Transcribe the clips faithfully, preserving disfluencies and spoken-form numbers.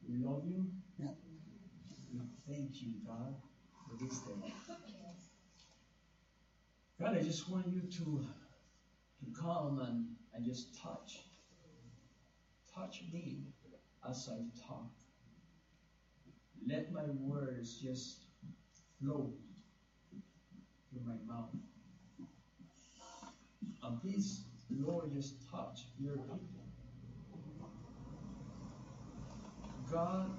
We love you. Yeah. We thank you, God, for this day. God, I just want you to, to come and, and just touch. Touch me as I talk. Let my words just flow through my mouth. And please, Lord, just touch your people. God,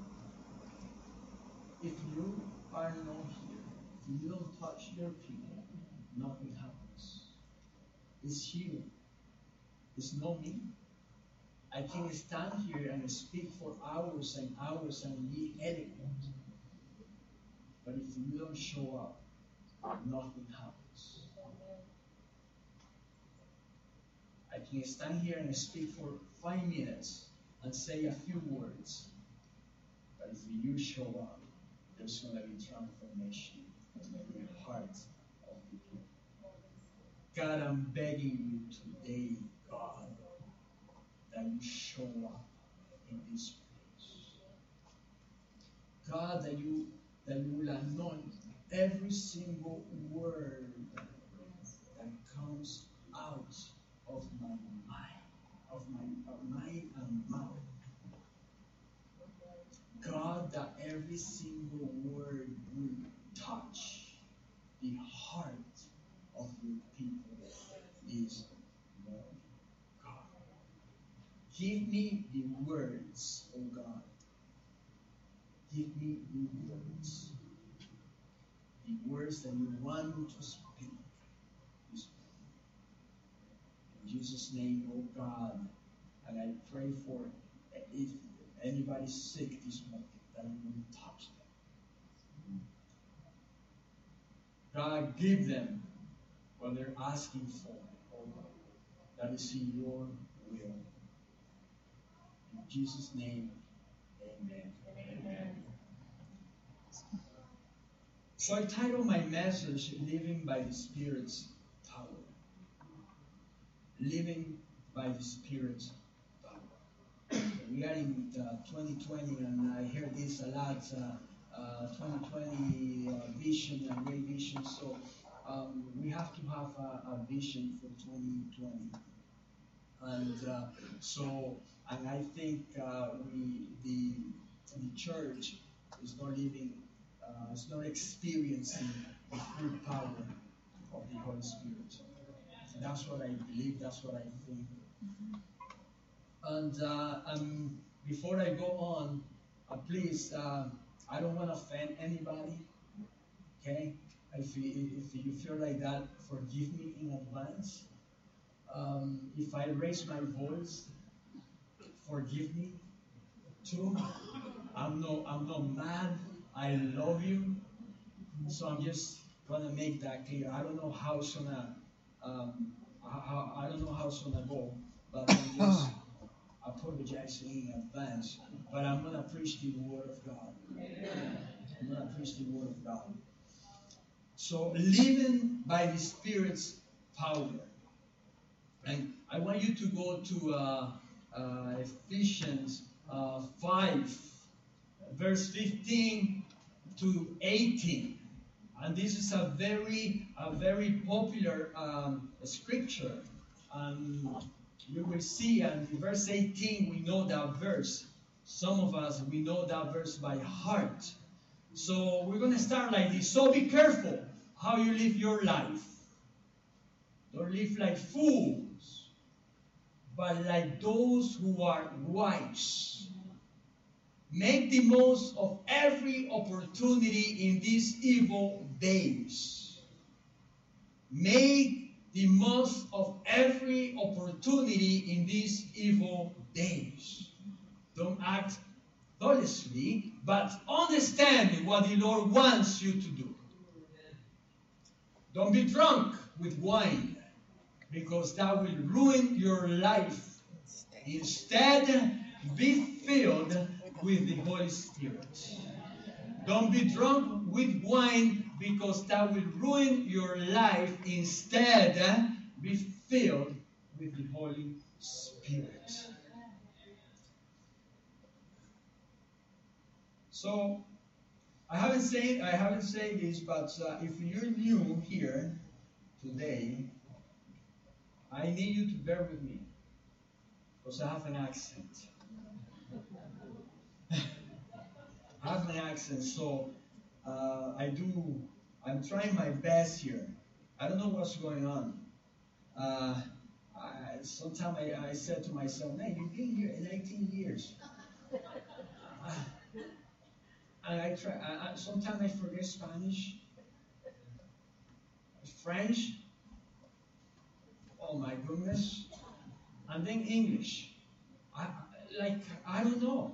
if you are not here, if you don't touch your people, nothing happens. It's you. It's not me. I can stand here and speak for hours and hours and be eloquent. But if you don't show up, nothing happens. I can stand here and speak for five minutes and say a few words. But if you show up, there's going to be transformation in the hearts of people. God, I'm begging you today, God, that you show up in this place. God, that you that you will anoint every single word that comes out of my mind, of my of mind and mouth. God, that every single word will touch the heart of your people is Lord God. Give me the words, oh God. Give me the words. The words that you want me to speak. In Jesus' name, oh God. And I pray for if anybody's sick this morning, that you will touch them. God, give them what they're asking for, oh God. That is in your will. In Jesus' name, amen. Amen. So I titled my message, Living by the Spirit's Power. Living by the Spirit's power. We are in uh, twenty twenty, and I hear this a lot, uh, uh, twenty twenty uh, vision and great vision. So um, we have to have a, a vision for twenty twenty. And uh, so, and I think uh, we, the, the church is not living, uh, is not experiencing the full power of the Holy Spirit. And that's what I believe, that's what I think. And uh, um, before I go on, uh, please, uh, I don't want to offend anybody, okay? If you, if you feel like that, forgive me in advance. Um, if I raise my voice, forgive me too. I'm no, I'm not mad. I love you. So I'm just gonna make that clear. I don't know how it's gonna, um, how, I don't know how it's gonna go, but I'm just apologizing in advance. But I'm gonna preach the word of God. I'm gonna preach the word of God. So living by the Spirit's power. And I want you to go to uh, uh, Ephesians uh, five, verse fifteen to eighteen. And this is a very, a very popular um, scripture. And you will see, and in verse eighteen, we know that verse. Some of us, we know that verse by heart. So we're going to start like this. So be careful how you live your life. Don't live like fools, but like those who are wise. Make the most of every opportunity in these evil days. Make the most of every opportunity in these evil days. Don't act thoughtlessly, but understand what the Lord wants you to do. Don't be drunk with wine, because that will ruin your life. Instead, be filled with the Holy Spirit. Don't be drunk with wine, because that will ruin your life. Instead, be filled with the Holy Spirit. So I haven't said I haven't said this, but uh, if you're new here today, I need you to bear with me because I have an accent. I have an accent, so uh, I do. I'm trying my best here. I don't know what's going on. Uh, I, sometimes I, I said to myself, "Man, you've been here eighteen years." Uh, and I try. I, I, sometimes I forget Spanish, French. Oh my goodness, and then English. I like I don't know.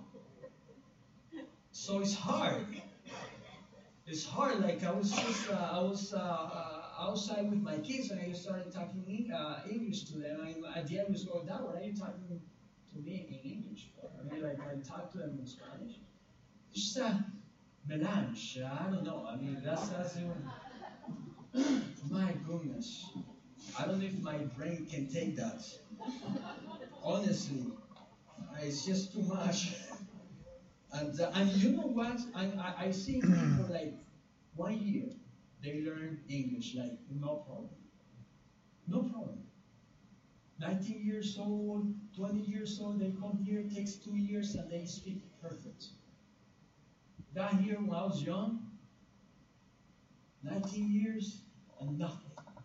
So it's hard. It's hard. Like I was just uh, I was uh, uh, outside with my kids and I started talking uh, English to them. And at the end, was going, "Dad, what are you talking to me in English for?" I mean, like I talk to them in Spanish. It's just a melange. I don't know. I mean, that's that's even, my goodness. I don't know if my brain can take that. Honestly, it's just too much. And, uh, and you know what? And I, I see people like one year, they learn English, like no problem. No problem. nineteen years old, twenty years old, they come here, it takes two years, and they speak perfect. Got here when I was young, nineteen years, and nothing.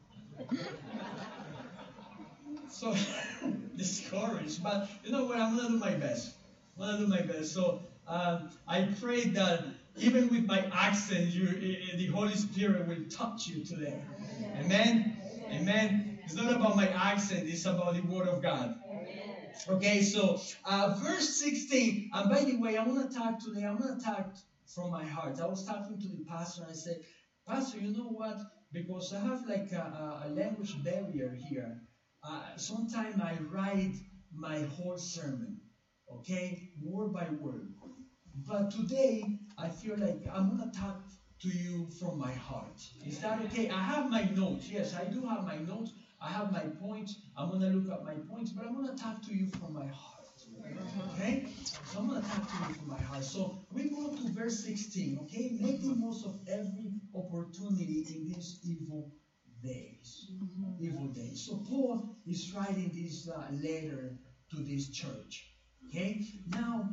So, discouraged. But you know what? I'm going to do my best. I'm going to do my best. So, um, I pray that even with my accent, you, the Holy Spirit will touch you today. Amen? Amen. It's not about my accent, it's about the Word of God. Okay, so uh, verse sixteen, and by the way, I want to talk today, I'm going to talk from my heart. I was talking to the pastor, and I said, "Pastor, you know what? Because I have like a, a language barrier here. Uh, sometimes I write my whole sermon, okay, word by word. But today, I feel like I'm going to talk to you from my heart. Is that okay? I have my notes. Yes, I do have my notes. I have my points. I'm going to look at my points, but I'm going to talk to you from my heart. Okay? So I'm going to talk to you from my heart. So we go to verse sixteen, okay? Make the most of every opportunity in these evil days. Mm-hmm. Evil days. So Paul is writing this uh, letter to this church. Okay? Now,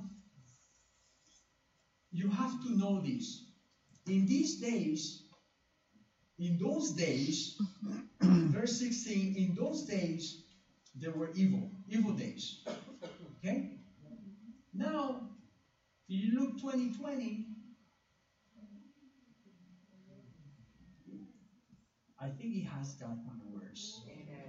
you have to know this. In these days, in those days, verse sixteen, in those days, there were evil, evil days. Okay? Now, if you look twenty twenty, I think it has gotten worse.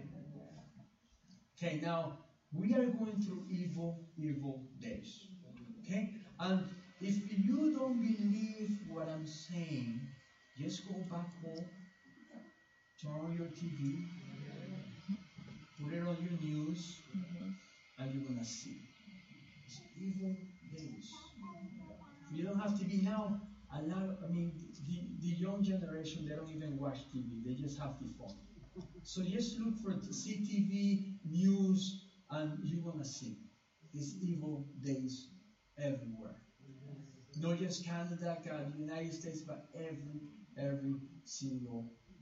Okay, now, we are going through evil, evil days. Okay? And if you don't believe what I'm saying, just go back home, turn on your T V, put it on your news, and you're going to see. It's evil days. You don't have T V now. A lot of, I mean, the, the young generation, they don't even watch T V. They just have the phone. So just look for C T V, news, and you're going to see. It's evil days everywhere. Not just Canada, the United States, but every, every single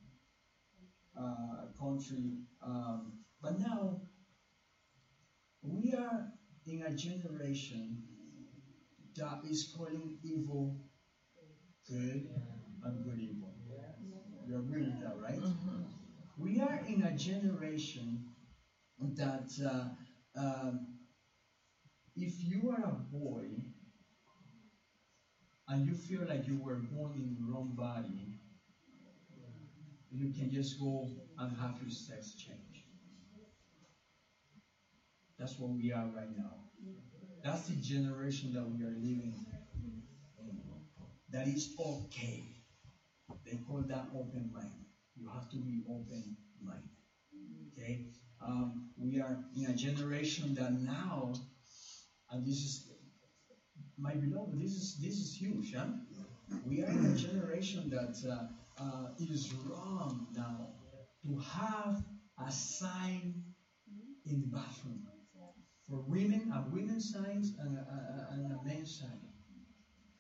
uh, country. Um, but now, we are in a generation that is calling evil good and good evil. You agree with that, right? Mm-hmm. We are in a generation that uh, um, if you are a boy and you feel like you were born in the wrong body, you can just go and have your sex change. That's what we are right now. That's the generation that we are living in. That is okay. They call that open mind. You have to be open mind. Okay? Um, we are in a generation that now, and this is, my beloved, this is this is huge, huh? We are in a generation that uh, uh, it is wrong now to have a sign in the bathroom for women, a women's sign and a, a, and a men's sign.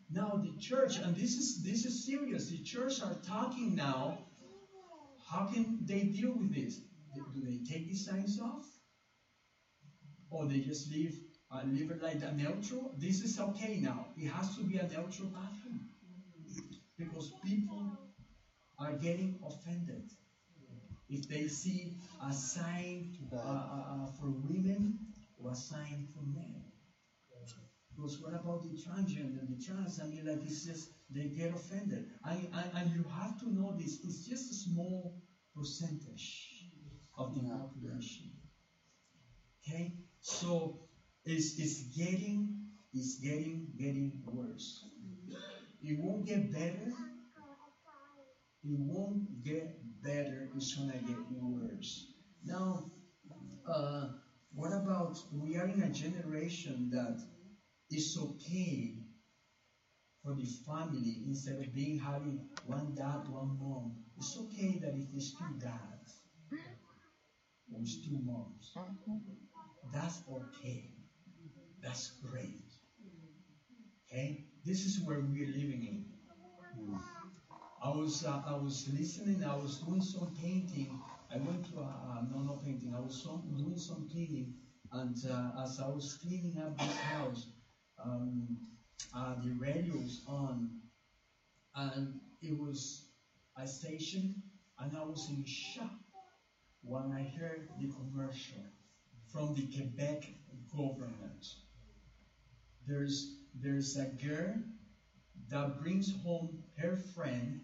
Now the church, and this is this is serious. The church are talking now. How can they deal with this? Do they take the signs off, or they just leave uh, leave it like a neutral? This is okay now. It has to be a neutral bathroom because people are getting offended if they see a sign uh, uh, for women or a sign for men. Because what about the transgender, the trans? I mean, like it's just they get offended, and, and, and you have to know this. It's just a small percentage of the population. Okay, so it's it's getting it's getting getting worse. It won't get better. It won't get better. It's gonna get worse. Now, uh, what about we are in a generation that it's okay for the family, instead of being having one dad, one mom, it's okay that if it's two dads or it's two moms. That's okay. That's great. Okay? This is where we're living in. I was uh, I was listening, I was doing some painting. I went to a, uh, no, no painting, I was some, doing some cleaning, and uh, as I was cleaning up this house, um, uh, the radio's on, and it was a station, and I was in shock when I heard the commercial from the Quebec government. There's there's a girl that brings home her friend.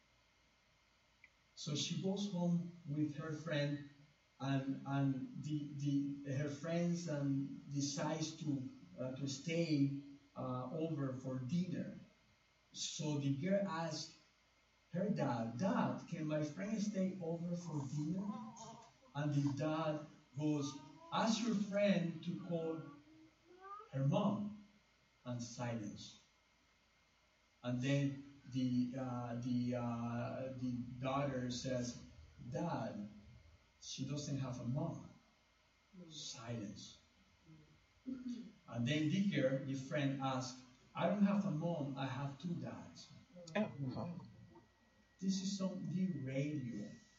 So she goes home with her friend, and and the the her friends um, decides to uh, to stay uh, over for dinner. So the girl asks her dad, "Dad, can my friend stay over for dinner?" And the dad goes, "Ask your friend to call her mom," and silence. And then the uh, the uh, the daughter says, "Dad, she doesn't have a mom." Silence. And then the girl, the friend, asks, "I don't have a mom. I have two dads." Oh. This is on the radio.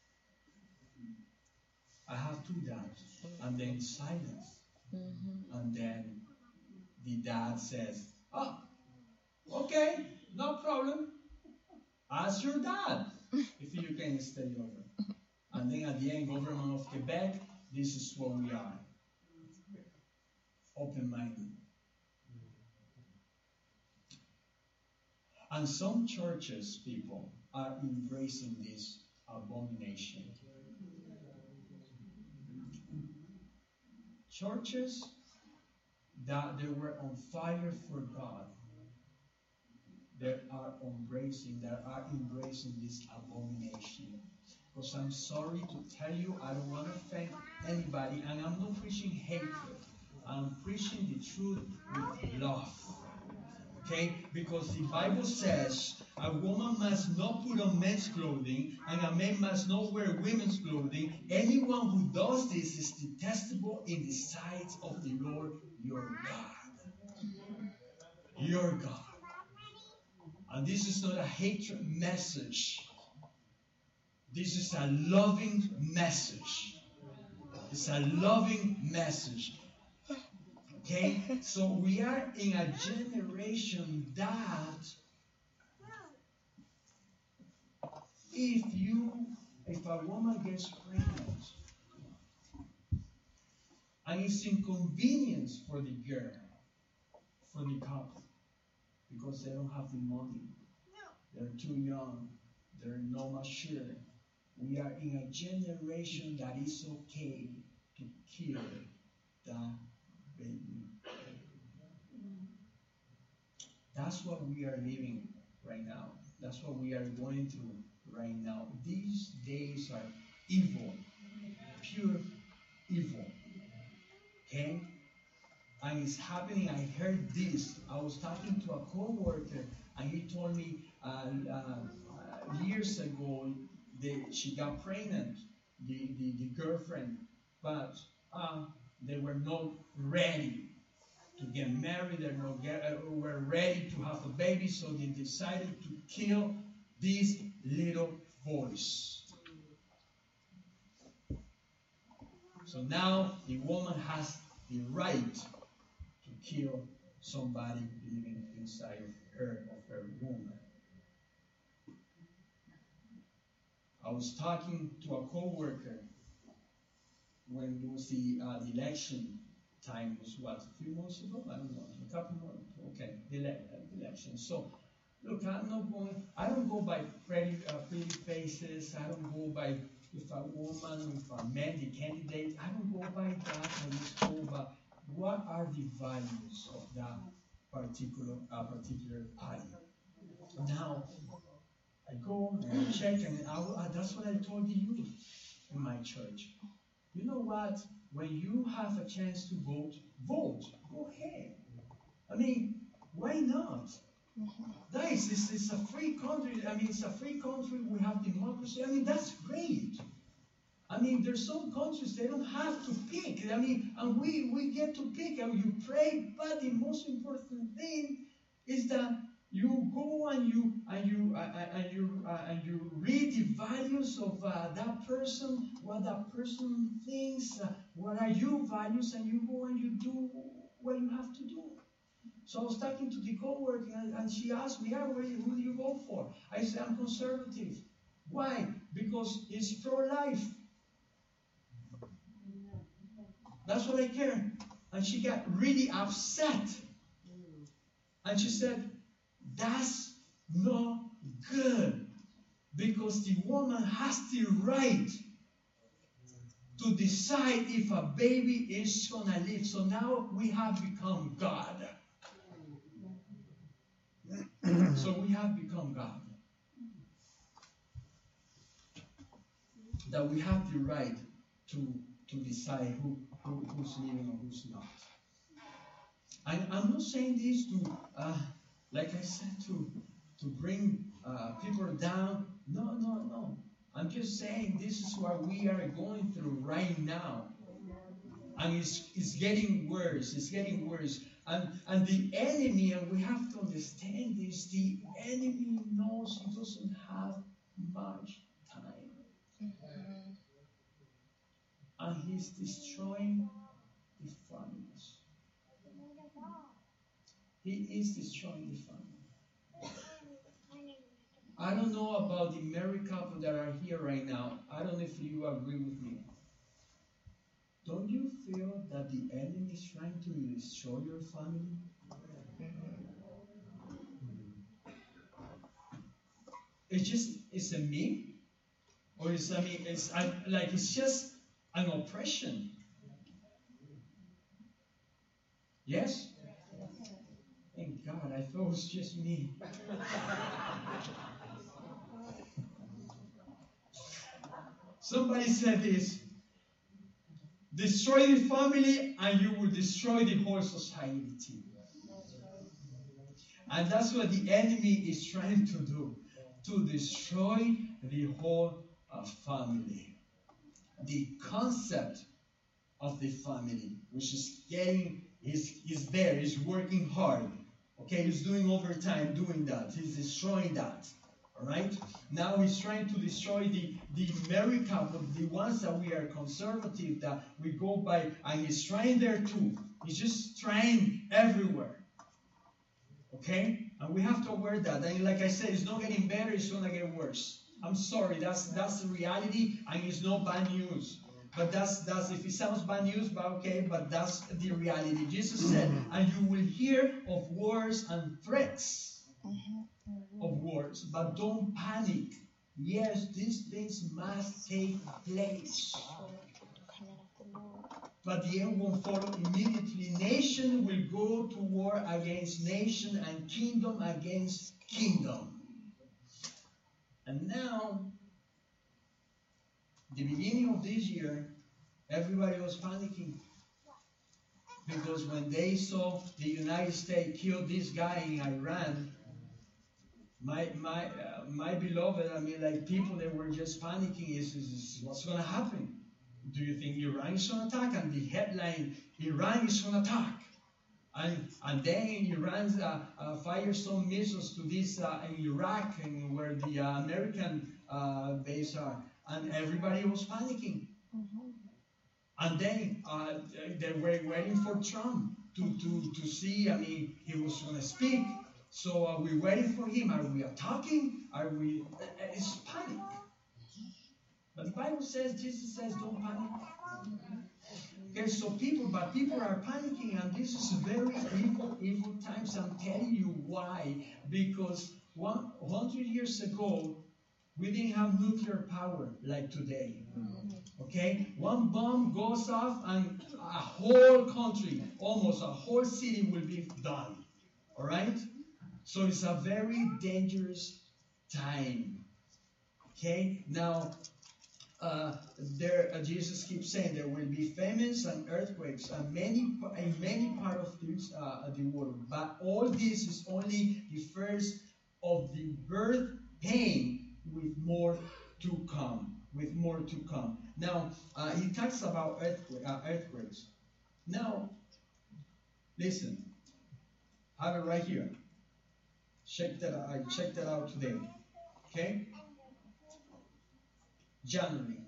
"I have two dads." And then silence. Mm-hmm. And then the dad says, "Oh, okay, no problem. Ask your dad if you can stay over." And then at the end, government of Quebec, this is what we are. Open-minded. And some churches, people, are embracing this abomination. Churches that they were on fire for God, that are embracing, that are embracing this abomination. Because I'm sorry to tell you, I don't want to offend anybody, and I'm not preaching hatred. I'm preaching the truth with love. Okay? Because the Bible says a woman must not put on men's clothing, and a man must not wear women's clothing. Anyone who does this is detestable in the sight of the Lord your God. Your God. And this is not a hatred message. This is a loving message. It's a loving message. Okay? So we are in a generation that if you, if a woman gets pregnant, and it's inconvenience for the girl, for the couple, because they don't have the money, they're too young, they're not mature. We are in a generation that is okay to kill the baby. That's what we are living right now. That's what we are going through right now. These days are evil, pure evil. Okay? And it's happening. I heard this. I was talking to a co-worker, and he told me uh, uh, years ago that she got pregnant, the, the, the girlfriend, but uh, they were not ready. to get married. They no get, uh, were ready to have a baby, so they decided to kill these little boys. So now the woman has the right to kill somebody living inside of her, of her womb. I was talking to a co-worker when it was the, uh, the election time. Was what, a few months ago? I don't know, a couple months. Okay, the, ele- uh, the election. So, look, I'm not going. I don't go by pretty, uh, pretty faces. I don't go by if a woman, if a man, the candidate. I don't go by that. I just go by what are the values of that particular uh, particular party. Now, I go and check, and I, uh, that's what I told the youth in my church. You know what? When you have a chance to vote, vote. Go ahead. I mean, why not? Guys, it's, it's a free country. I mean, it's a free country. We have democracy. I mean, that's great. I mean, there's some countries they don't have to pick. I mean, and we, we get to pick and you pray. But the most important thing is that you go and you and you uh, and you uh, and you read the values of uh, that person, what that person thinks, uh, what are your values, and you go and you do what you have to do. So I was talking to the co-worker, and, and she asked me, "Yeah, who do you vote for?" I said, "I'm conservative." Why? Because it's pro-life. That's what I care. And she got really upset, and she said, "That's not good, because the woman has the right to decide if a baby is going to live." So now we have become God. So we have become God. That we have the right to, to decide who, who who's living or who's not. And I'm not saying this to, uh, like I said, to to bring uh, people down. No, no, no. I'm just saying this is what we are going through right now. And it's, it's getting worse. It's getting worse. And, and the enemy, and we have to understand this, the enemy knows he doesn't have much time. Mm-hmm. And he's destroying the families. He is destroying the family. I don't know about the married couple that are here right now. I don't know if you agree with me. Don't you feel that the enemy is trying to destroy your family? It's just, it's a me? Or it's, I mean, it's I, like, it's just an oppression. Yes? Thank God, I thought it was just me. Somebody said this: destroy the family and you will destroy the whole society. And that's what the enemy is trying to do, to destroy the whole uh, family. The concept of the family, which is getting, is, is there, is working hard. Okay, he's doing overtime doing that. He's destroying that. All right? Now he's trying to destroy the, the married couple, the ones that we are conservative, that we go by, and he's trying there too. He's just trying everywhere. Okay? And we have to aware that. And like I said, it's not getting better, it's going to get worse. I'm sorry, that's that's the reality, and it's not bad news. But that's, that's if it sounds bad news, but okay, but that's the reality. Jesus said, and you will hear of wars and threats of wars, but don't panic. Yes, these things must take place, but the end won't follow immediately. Nation will go to war against nation and kingdom against kingdom. And now, the beginning of this year, everybody was panicking, because when they saw the United States kill this guy in Iran, my my uh, my beloved, I mean, like, people that were just panicking, is, is, is what's going to happen? Do you think Iran is going to attack? And the headline, Iran is going to attack. And, and then Iran uh, uh, fired some missiles to this uh, in Iraq, and where the uh, American uh, base are, and everybody was panicking. Mm-hmm. And then uh, they were waiting for Trump to, to, to see. I mean, he was going to speak. So are we waiting for him? Are we attacking? Are we? It's panic. But the Bible says, Jesus says, don't panic. Okay, so people, but people are panicking, and this is very evil, evil times. I'm telling you why. Because one hundred years ago, we didn't have nuclear power like today. Okay, one bomb goes off, and a whole country, almost a whole city, will be done. All right. So it's a very dangerous time. Okay, now. Uh, there, uh, Jesus keeps saying there will be famines and earthquakes and many in many parts of this, uh, the world. But all this is only the first of the birth pain, with more to come. With more to come. Now uh, he talks about earthquake, uh, earthquakes. Now, listen. I have it right here. Check that. I checked that out today. Okay. January.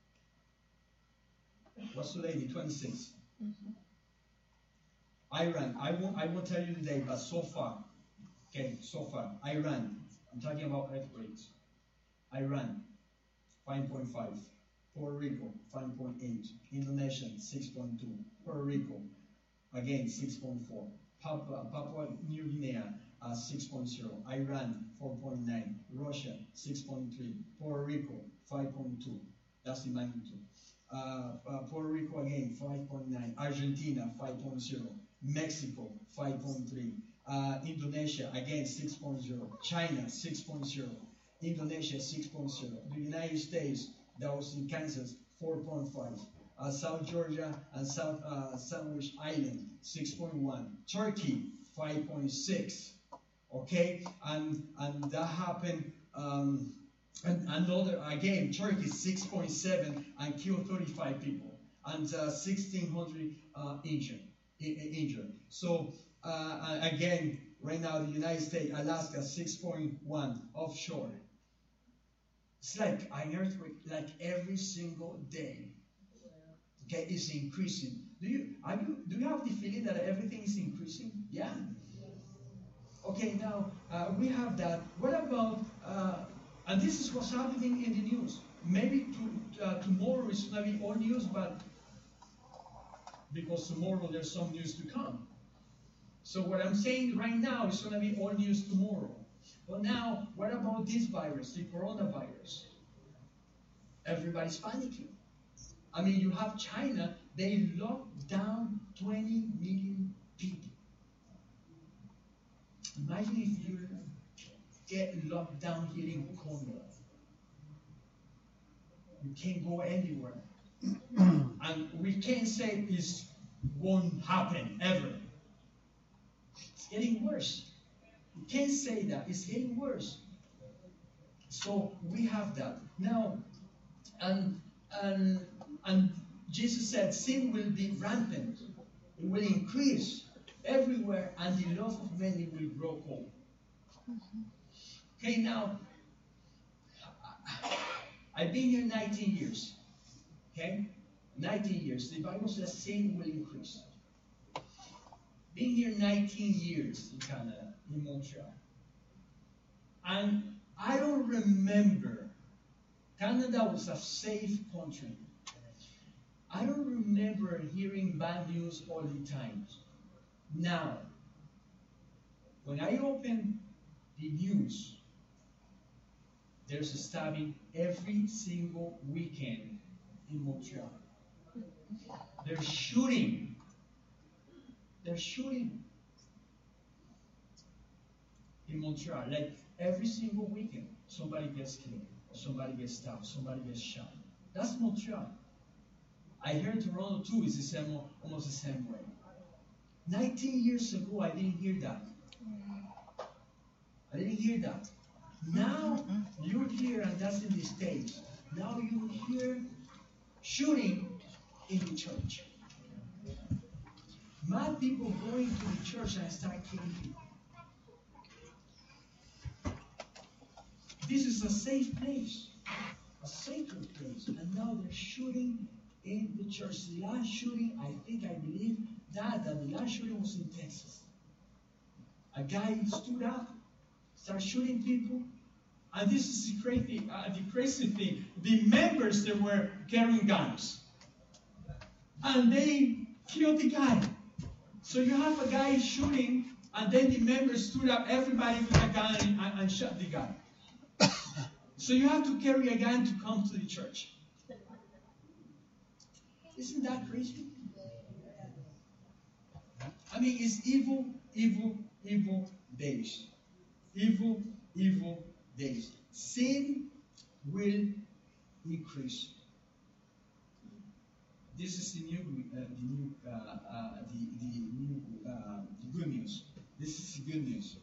What's today? The twenty-sixth. Mm-hmm. Iran. I won't. I won't tell you the day, but so far, okay, so far, Iran. I'm talking about earthquakes. Iran, five point five. Puerto Rico, five point eight. Indonesia, six point two. Puerto Rico, again, six point four. Papua, Papua New Guinea, uh, six point zero. Iran, four point nine. Russia, six point three. Puerto Rico, five point two. That's the magnitude. Uh, uh, Puerto Rico again, five point nine. Argentina, five point zero. Mexico, five point three. Uh, Indonesia, again, six point zero. China, six point zero. Indonesia, six point zero. The United States, that was in Kansas, four point five. Uh, South Georgia and South uh, Sandwich Island, six point one. Turkey, five point six. Okay, and and that happened. Um, and another again, Turkey six point seven and killed thirty-five people, and uh, sixteen hundred uh, injured. Injured. So uh, again, right now the United States, Alaska six point one offshore. It's like an earthquake, like every single day. Okay, it's increasing. Do you, are you do you have the feeling that everything is increasing? Yeah. Okay, now uh, we have that. What about? Uh, and this is what's happening in the news. Maybe to, uh, tomorrow is going to be all news, but because tomorrow there's some news to come. So what I'm saying right now is going to be all news tomorrow. But now, what about this virus, the coronavirus? Everybody's panicking. I mean, you have China, they locked down twenty million people. Imagine if you get locked down here in Congo. You can't go anywhere. And we can't say this won't happen ever. It's getting worse. You can't say that. It's getting worse. So we have that. Now, and and and Jesus said sin will be rampant. It will increase everywhere, and the love of many will grow cold. Okay, now I've been here nineteen years. Okay? nineteen years. The Bible says sin will increase. Been here nineteen years in Canada, in Montreal. And I don't remember. Canada was a safe country. I don't remember hearing bad news all the time. Now, when I open the news, there's a stabbing every single weekend in Montreal. They're shooting. They're shooting in Montreal. Like every single weekend, somebody gets killed, or somebody gets stabbed, somebody gets shot. That's Montreal. I heard Toronto too is the same, almost the same way. nineteen years ago, I didn't hear that. I didn't hear that. Now you're here, and that's in the States. Now you hear shooting in the church. Mad people going to the church and start killing people. This is a safe place, a sacred place, and now they're shooting in the church. The last shooting, I think, I believe that, that the last shooting was in Texas. A guy stood up, started shooting people, and this is the crazy, uh, the crazy thing. The members, they were carrying guns, and they killed the guy. So you have a guy shooting, and then the members stood up, everybody with a gun, and, and shot the guy. So you have to carry a gun to come to the church. Isn't that crazy? I mean, it's evil, evil, evil days. Evil, evil days. Sin will increase. This is the new, uh, the new, uh, uh, the, the new, uh, the good news. This is the good news.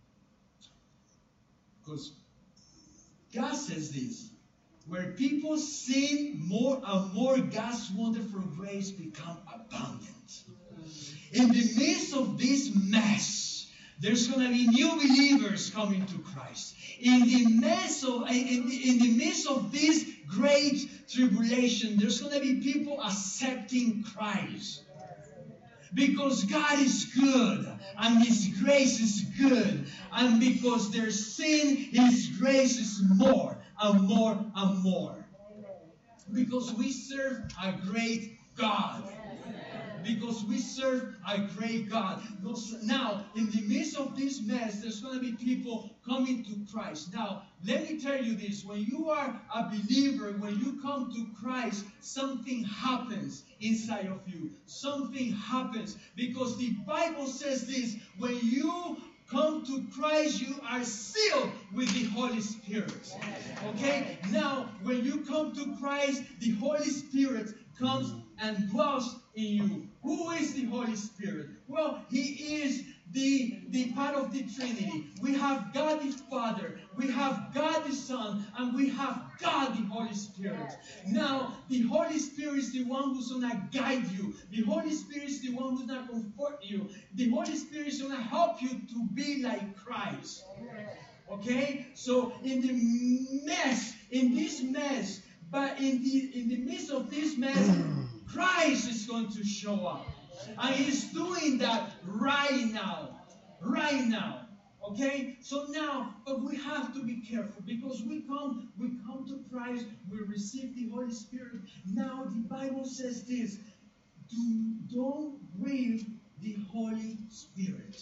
Because God says this, where people sin more and more, God's wonderful grace become abundant. In the midst of this mess, there's going to be new believers coming to Christ. In the midst of, in the, in the midst of this great tribulation, there's going to be people accepting Christ. Because God is good, and His grace is good, and because their sin, His grace is more and more and more. Because we serve a great God. Because we serve a great God. Now, in the midst of this mess, there's going to be people coming to Christ. Now, let me tell you this. When you are a believer, when you come to Christ, something happens inside of you. Something happens. Because the Bible says this. When you come to Christ, you are sealed with the Holy Spirit. Okay? Now, when you come to Christ, the Holy Spirit comes and dwells in you. Who is the Holy Spirit? Well, He is the, the part of the Trinity. We have God the Father, we have God the Son, and we have God the Holy Spirit. Now, the Holy Spirit is the one who's going to guide you. The Holy Spirit is the one who's going to comfort you. The Holy Spirit is going to help you to be like Christ. Okay? So, in the mess, in this mess, but in the, in the midst of this mess, Christ is going to show up. And He's doing that right now. Right now. Okay? So now, but we have to be careful because we come, we come to Christ, we receive the Holy Spirit. Now the Bible says this. Do, don't grieve the Holy Spirit.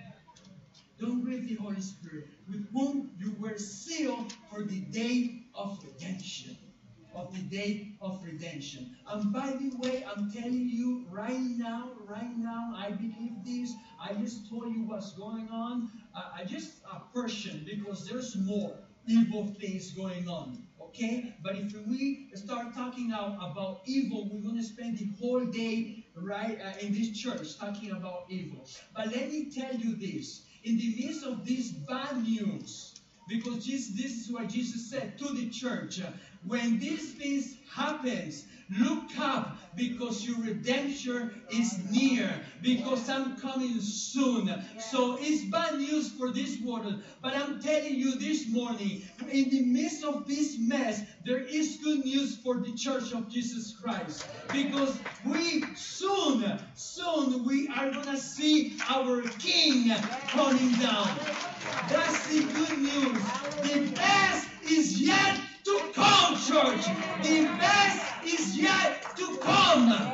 Don't grieve the Holy Spirit, with whom you were sealed for the day of redemption. Of the day of redemption. And by the way, I'm telling you right now, right now, I believe this. I just told you what's going on. Uh, I just a portion because there's more evil things going on. Okay? But if we start talking now about evil, we're going to spend the whole day right uh, in this church talking about evil. But let me tell you this. In the midst of this bad news, because Jesus, this is what Jesus said to the church. When these things happen, look up because your redemption is near. Because I'm coming soon. So it's bad news for this world. But I'm telling you this morning, in the midst of this mess, there is good news for the church of Jesus Christ. Because we soon, soon we are going to see our King coming down. That's the good news. The best is yet to come, church. The best is yet to come.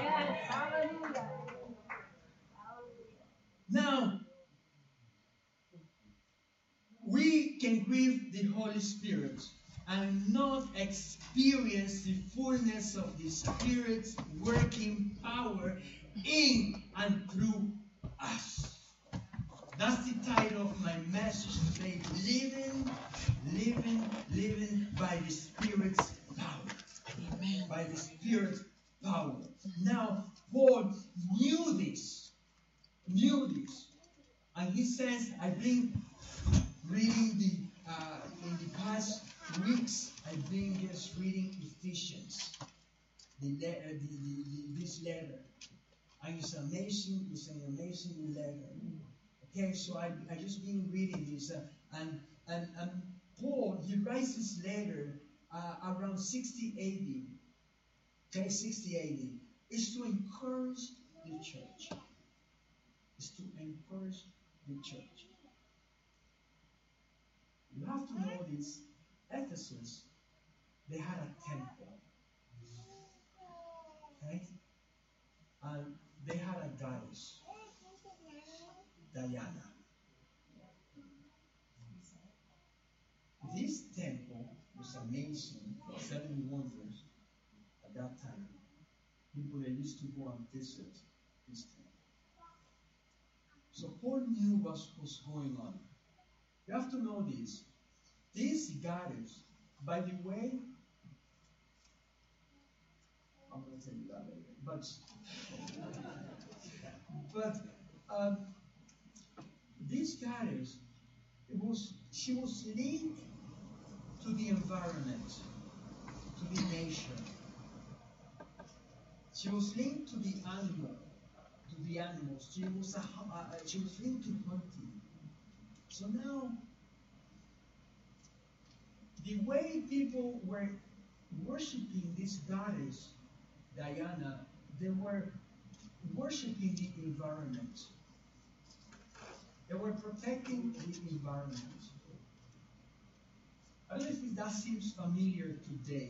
Now, we can grieve the Holy Spirit and not experience the fullness of the Spirit's working power in and through us. That's the title of my message today. Living, living, living by the Spirit's power. Amen. By the Spirit's power. Now, Paul knew this. Knew this. And he says, I've been reading the, uh, in the past weeks, I've been just reading Ephesians. The, le- uh, the, the, the, this letter. And it's amazing, it's an amazing letter. Okay, so I, I just been reading this, uh, and, and, and Paul, he writes this letter uh, around sixty A D. Okay, sixty A D. It's to encourage the church. It's to encourage the church. You have to know this. Ephesus, they had a temple. Okay? And they had a goddess, Diana. This temple was amazing, seven wonders at that time. People they used to go and visit this temple. So Paul knew what was going on. You have to know this. This goddess, by the way, I'm going to tell you that later. But, but um, this goddess, it was she was linked to the environment, to the nation. She was linked to the animal, to the animals. She was a, uh, she was linked to hunting. So now, the way people were worshiping this goddess, Diana, they were worshiping the environment. They were protecting the environment. I don't know if that seems familiar today.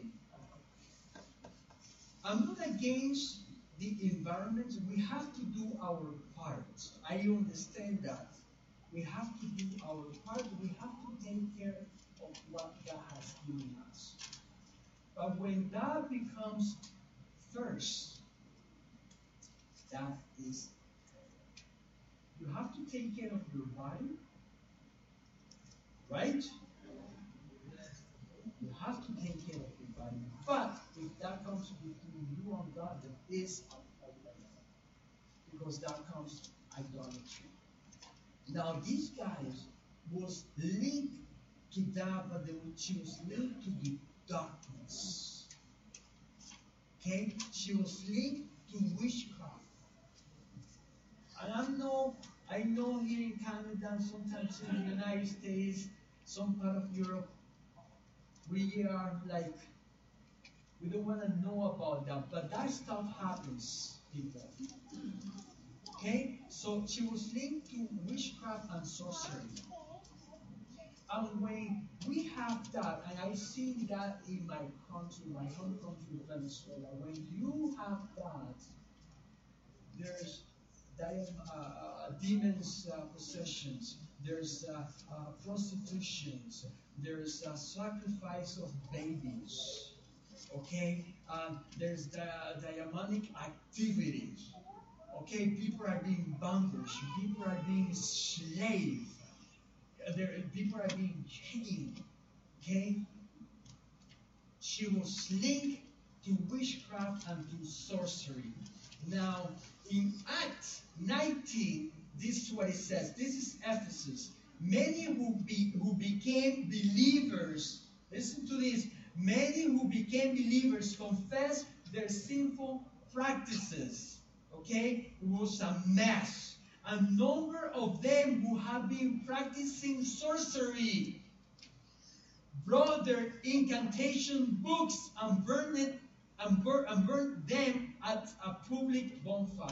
I'm not against the environment. We have to do our part. I understand that. We have to do our part. We have to take care of what God has given us. But when that becomes first, that is, you have to take care of your body, right? You have to take care of your body. But if that comes between you and God, that is a problem. Because that comes idolatry. Now, this guy was linked to that, but she was linked to the darkness. Okay? She was linked to witchcraft. And I know, I know here in Canada, sometimes in the United States, some part of Europe, we are like, we don't want to know about that, but that stuff happens, people. Okay? So she was linked to witchcraft and sorcery. And when we have that, and I see that in my country, my home country, Venezuela, when you have that, there's uh, demons uh, possessions, there's uh, uh, prostitutions, there's uh, sacrifice of babies, okay? Um, there's the demonic activities, okay? People are being bondaged, people are being enslaved, there, people are being chained, okay? She was linked to witchcraft and to sorcery. Now, in Acts nineteen, this is what it says. This is Ephesus. Many who, be, who became believers, listen to this, many who became believers confessed their sinful practices. Okay? It was a mess. A number of them who have been practicing sorcery brought their incantation books and burned it and, bur- and burned them at a public bonfire.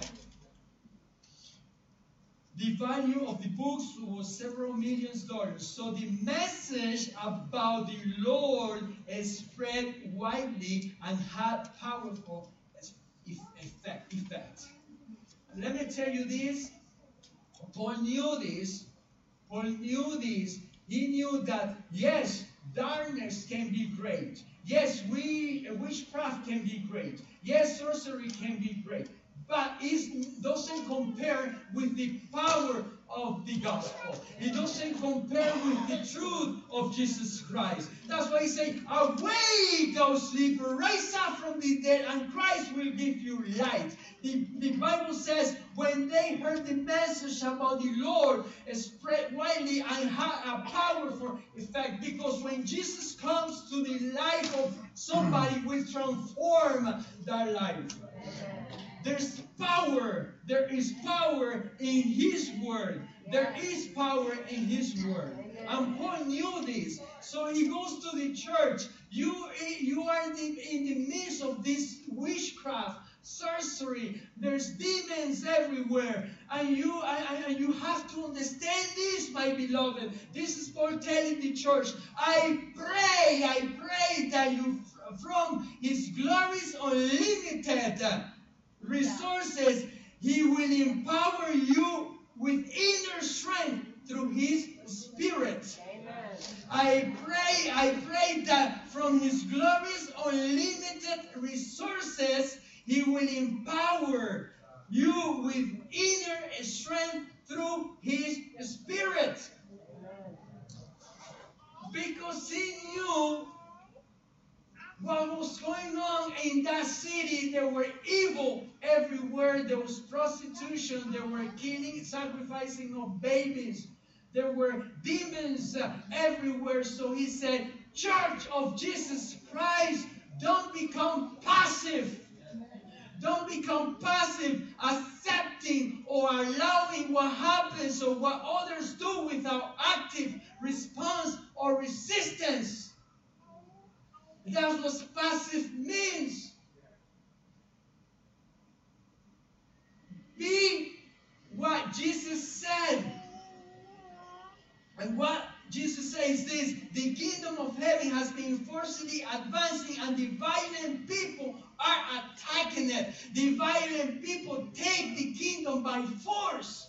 The value of the books was several million dollars. So the message about the Lord is spread widely and had powerful effect. effect. Let me tell you this. Paul knew this. Paul knew this. He knew that, yes, darkness can be great. Yes, we, witchcraft can be great. Yes, sorcery can be great. But it doesn't compare with the power of the gospel. It doesn't compare with the truth of Jesus Christ. That's why he says, awake, thou sleeper, rise up from the dead, and Christ will give you light. The, the Bible says, when they heard the message about the Lord, it spread widely and had a powerful effect. Because when Jesus comes to the life of somebody, will transform their life. There's power. There is power in His Word. There is power in His Word. And Paul knew this. So he goes to the church. You, you are in the, in the midst of this witchcraft, sorcery. There's demons everywhere. And you, and, and you have to understand this, my beloved. This is Paul telling the church. I pray, I pray that you, from His glory's unlimited resources, He will empower you with inner strength through His Spirit. Amen. I pray, I pray that from His glorious unlimited resources, He will empower you with inner strength through His Spirit. Amen. Because He knew what was going on in that city. There were evil everywhere. There was prostitution. There were killing, sacrificing of babies. There were demons uh, everywhere. So he said, Church of Jesus Christ, don't become passive. Don't become passive, accepting or allowing what happens or what others do without active response or resistance. That's what passive means. Be what Jesus said. And what Jesus says this: the kingdom of heaven has been forcibly advancing, and the violent people are attacking it. The violent people take the kingdom by force.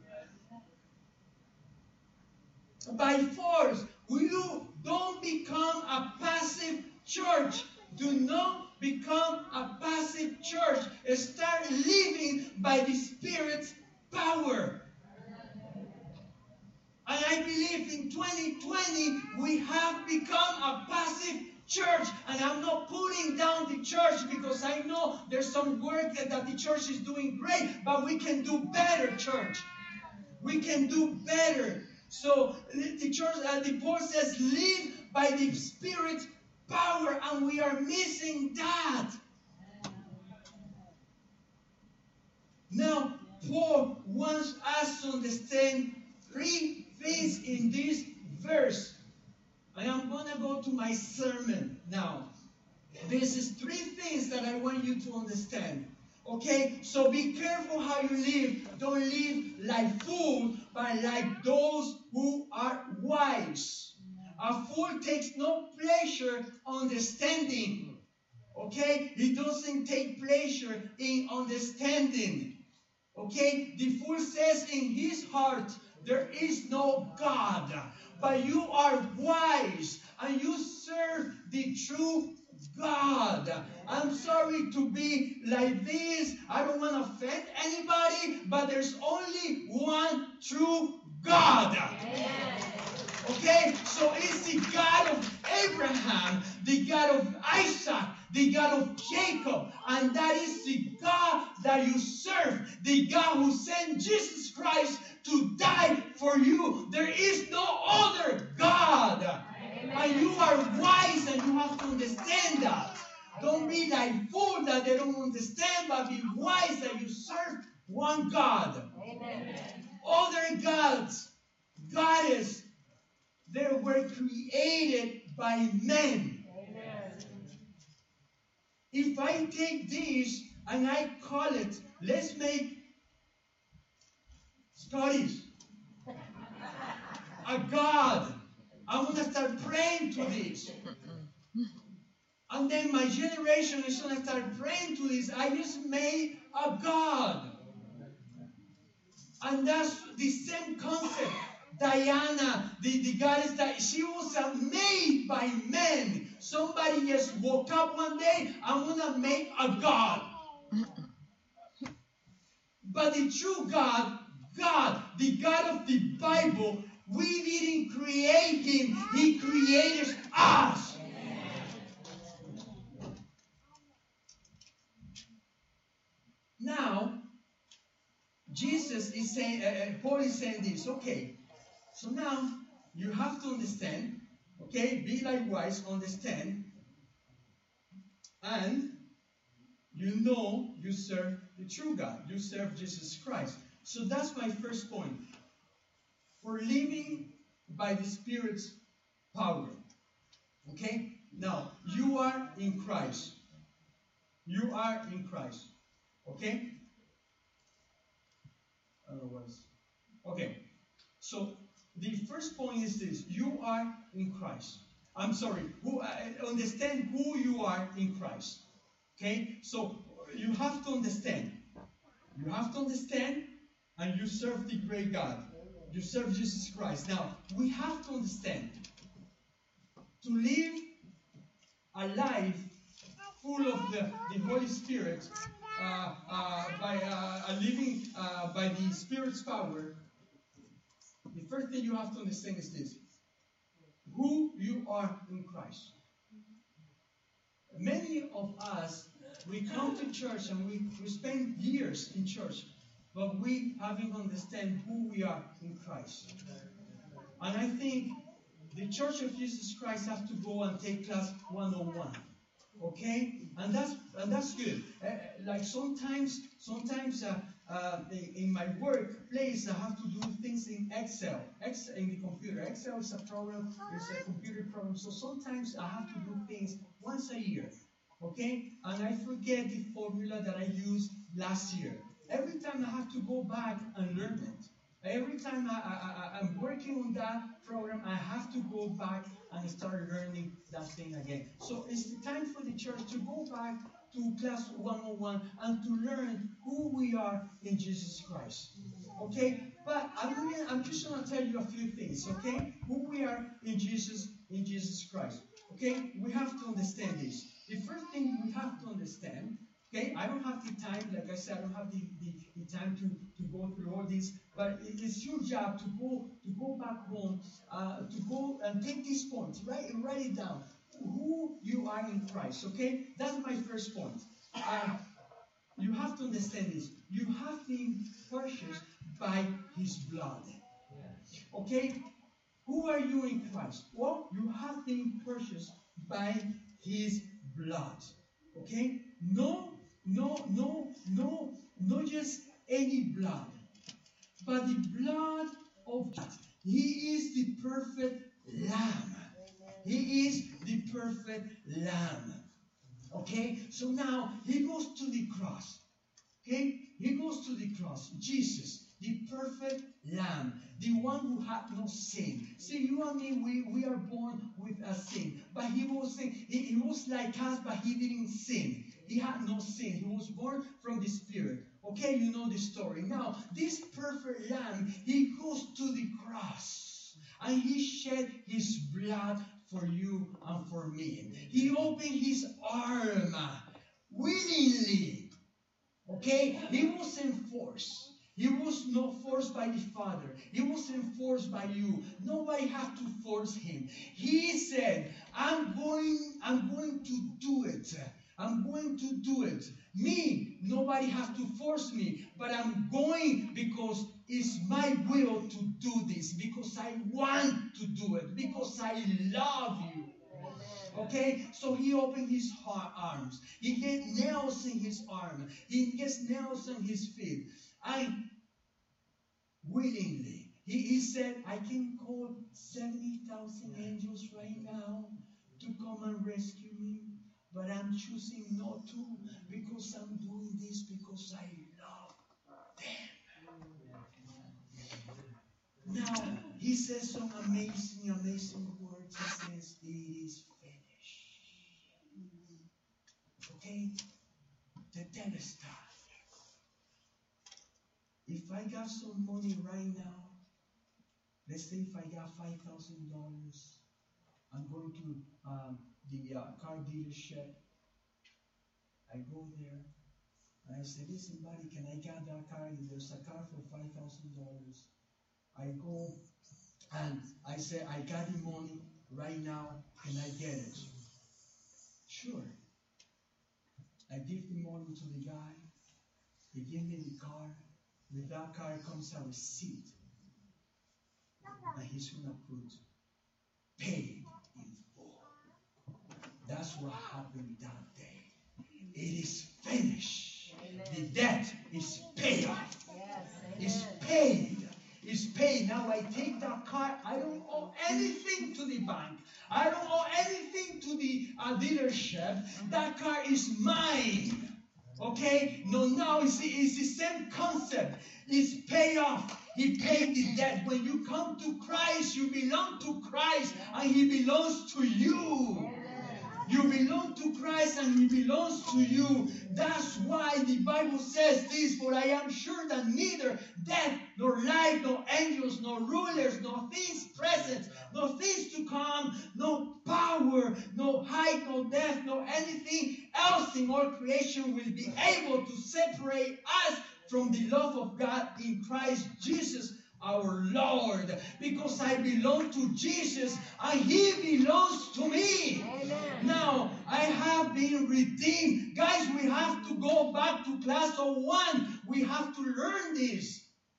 By force. You don't become a passive church. Do not become a passive church. Start living by the Spirit's power. And I believe in twenty twenty we have become a passive church. And I'm not putting down the church, because I know there's some work that, that the church is doing great. But we can do better, church. We can do better. So the church, uh, the Paul says, live by the Spirit's power. And we are missing that. Now, Paul wants us to understand three things in this verse. And I'm going to go to my sermon now. This is three things that I want you to understand. Okay? So be careful how you live. Don't live like fools, but like those who are wise. A fool takes no pleasure understanding. Okay? He doesn't take pleasure in understanding. Okay? The fool says in his heart, there is no God. But you are wise and you serve the true God. I'm sorry to be like this. I don't want to offend anybody, but there's only one true God. Amen. Okay? So it's the God of Abraham, the God of Isaac, the God of Jacob. And that is the God that you serve. The God who sent Jesus Christ to die for you. There is no other God. Amen. And you are wise and you have to understand that. Don't be like fools that they don't understand, but be wise that you serve one God. Amen. Other gods, goddess, they were created by men. Amen. If I take this and I call it, let's make studies. A God. I'm going to start praying to this. And then my generation is going to start praying to this. I just made a God. And that's the same concept. Diana, the, the goddess, that she was uh, made by men. Somebody just woke up one day, I'm going to make a God. But the true God, God, the God of the Bible, we didn't create Him. He created us. Now, Jesus is saying, uh, Paul is saying this, okay, so now you have to understand, okay, be likewise, understand, and you know you serve the true God. You serve Jesus Christ. So that's my first point. For living by the Spirit's power. Okay? Now, you are in Christ. You are in Christ. Okay? Otherwise. Okay. So, the first point is this. You are in Christ. I'm sorry. Who, uh, understand who you are in Christ. Okay? So, you have to understand. You have to understand, and you serve the great God. You serve Jesus Christ. Now, we have to understand. To live a life full of the, the Holy Spirit, uh, uh, by uh, living uh, by the Spirit's power, the first thing you have to understand is this. Who you are in Christ. Many of us, we come to church and we, we spend years in church, but we haven't understand who we are in Christ. And I think the Church of Jesus Christ has to go and take class one oh one. Okay? And that's and that's good. Uh, like sometimes, sometimes uh, uh, in my workplace, I have to do things in Excel. Excel in the computer. Excel is a program, it's a computer program. So sometimes I have to do things once a year. Okay? And I forget the formula that I used last year. Every time I have to go back and learn it. Every time I, I, I, I'm working on that program, I have to go back and start learning that thing again. So it's the time for the church to go back to class one oh one and to learn who we are in Jesus Christ. Okay? But I'm, gonna, I'm just going to tell you a few things, okay? Who we are in Jesus, in Jesus Christ. Okay? We have to understand this. The first thing we have to understand, okay, I don't have the time, like I said, I don't have the, the, the time to, to go through all this, but it is your job to go to go back home, uh, to go and take these points, write, write it down. Who you are in Christ, okay? That's my first point. Uh, you have to understand this. You have been purchased by His blood. Okay? Who are you in Christ? Well, you have been purchased by His blood. Okay? No, no, no, no, not just any blood, but the blood of God. He is the perfect Lamb. He is the perfect Lamb. Okay? So now, He goes to the cross. Okay? He goes to the cross. Jesus, the perfect Lamb. The one who had no sin. See, you and me, we, we are born with a sin. But He wasn't, he, he was like us, but He didn't sin. He had no sin. He was born from the Spirit. Okay, you know the story. Now, this perfect Lamb, He goes to the cross. And He shed His blood for you and for me. He opened His arm willingly. Okay? He wasn't forced. He was not forced by the Father. He wasn't forced by you. Nobody had to force Him. He said, I'm going, I'm going to do it. I'm going to do it. Me, nobody has to force me, but I'm going because it's my will to do this, because I want to do it, because I love you. Okay, so He opened His arms. He get nails in His arm. He gets nails in His feet. I willingly. He, he said, I can call seventy thousand angels right now to come and rescue me. But I'm choosing not to, because I'm doing this because I love them. Now, He says some amazing, amazing words. He says, it is finished. Okay? The debt is done. If I got some money right now, let's say if I got five thousand dollars, I'm going to um, the uh, car dealership. I go there and I say, listen, buddy, can I get that car? There's a car for five thousand dollars. I go and I say, I got the money right now. Can I get it? Sure. I give the money to the guy. He gave me the car. With that car comes a receipt. And he's going to put paid in full. That's what happened that day. It is finished. The debt is paid off. Yes, It's paid. It's paid. Now I take that car. I don't owe anything to the bank. I don't owe anything to the uh, dealership. That car is mine. Okay? No, now it's, it's the same concept. It's paid off. He paid the debt. When you come to Christ, you belong to Christ, and He belongs to you. You belong to Christ and He belongs to you. That's why the Bible says this, for I am sure that neither death, nor life, nor angels, nor rulers, nor things present, nor things to come, no power, no height, no depth, nor anything else in all creation will be able to separate us from the love of God in Christ Jesus our Lord, because I belong to Jesus and He belongs to me. Amen. Now, I have been redeemed. Guys, we have to go back to class oh one. We have to learn this.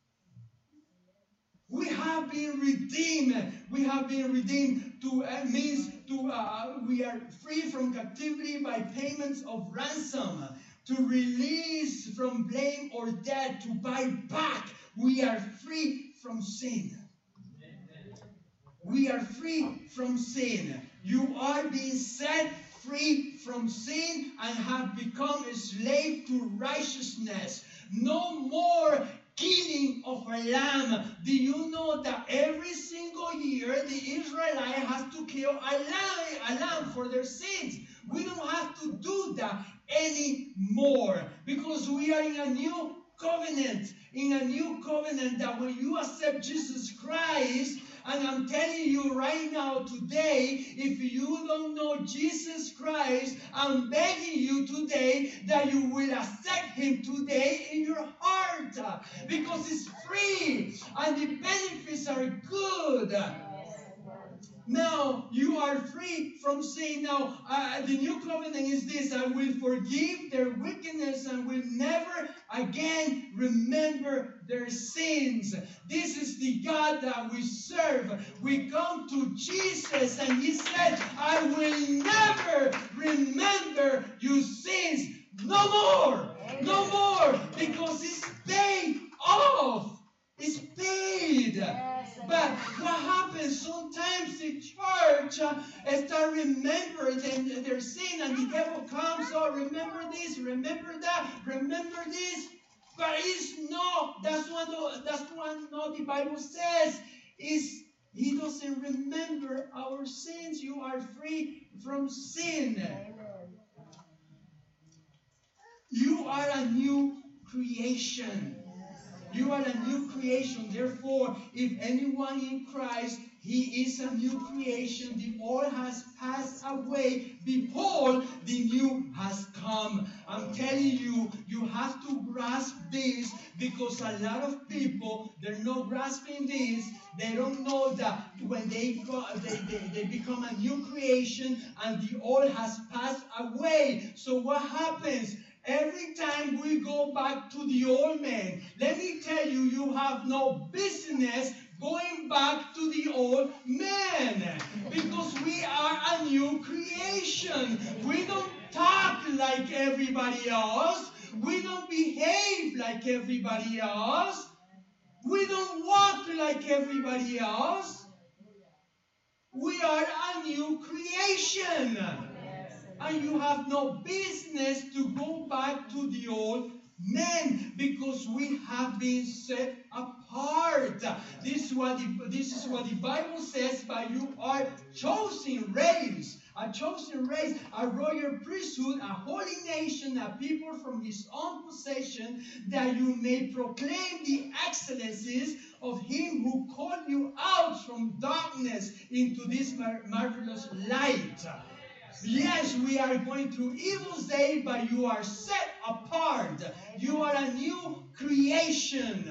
We have been redeemed. We have been redeemed to uh, means to uh, we are free from captivity by payments of ransom, to release from blame or debt, to buy back. We are free from sin. We are free from sin. You are being set free from sin and have become a slave to righteousness. No more killing of a lamb. Do you know that every single year the Israelite has to kill a lamb, a lamb for their sins? We don't have to do that anymore because we are in a new covenant. In a new covenant that when you accept Jesus Christ, and I'm telling you right now today, if you don't know Jesus Christ, I'm begging you today that you will accept Him today in your heart, because it's free and the benefits are good. Now you are free from sin. Now uh, the new covenant is this: I will forgive their wickedness and will never again remember their sins. This is the God that we serve. We come to Jesus and He said, I will never remember your sins no more. No more, because it's paid off. It's paid. But what happens sometimes the church uh, start remembering their sin, and the devil comes, oh, remember this, remember that, remember this. But it's not, that's what, that's what not the Bible says. Is He doesn't remember our sins. You are free from sin. Amen. You are a new creation. You are a new creation. Therefore, if anyone in Christ, he is a new creation. The old has passed away. Behold, the new has come. I'm telling you, you have to grasp this, because a lot of people, they're not grasping this. They don't know that when they go, they, they, they become a new creation and the old has passed away. So what happens? Every time we go back to the old man, let me tell you, you have no business going back to the old man, because we are a new creation. We don't talk like everybody else. We don't behave like everybody else. We don't walk like everybody else. We are a new creation. And you have no business to go back to the old man, because we have been set apart. This is what the, this is what the Bible says, but you are chosen race, a chosen race, a royal priesthood, a holy nation, a people from His own possession, that you may proclaim the excellencies of Him who called you out from darkness into this mar- marvelous light. Yes, we are going through evil days, but you are set apart. You are a new creation.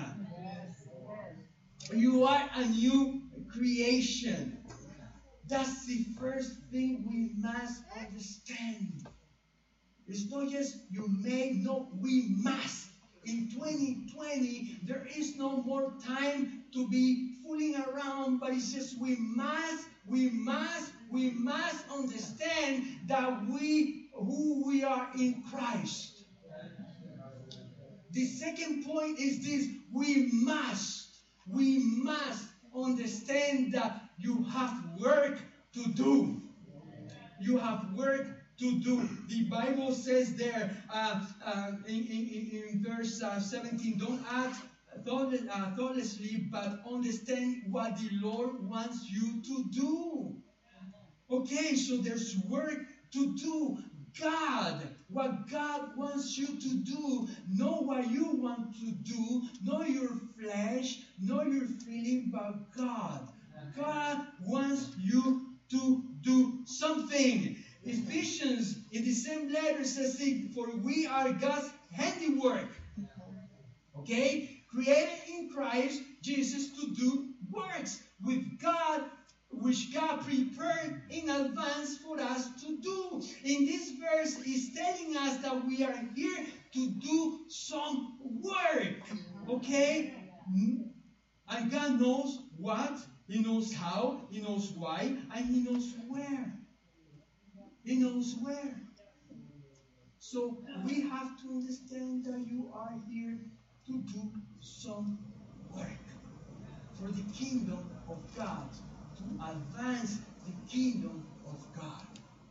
You are a new creation. That's the first thing we must understand. It's not just you may, no, we must. In twenty twenty, there is no more time to be fooling around, but it's just we must, we must, we must understand that we, who we are in Christ. The second point is this: we must, we must understand that you have work to do. You have work to do. The Bible says there uh, uh, in, in, in verse uh, seventeen, don't act thought, uh, thoughtlessly, but understand what the Lord wants you to do. Okay, so there's work to do. God, what God wants you to do, know what you want to do, know your flesh, know your feeling, but God, God wants you to do something. Ephesians in the same letter says, for we are God's handiwork. Okay? Created in Christ Jesus to do works with God, which God prepared in advance for us to do. In this verse, is telling us that we are here to do some work. Okay? And God knows what, He knows how, He knows why, and He knows where. He knows where. So we have to understand that you are here to do some work for the kingdom of God, to advance the kingdom of God.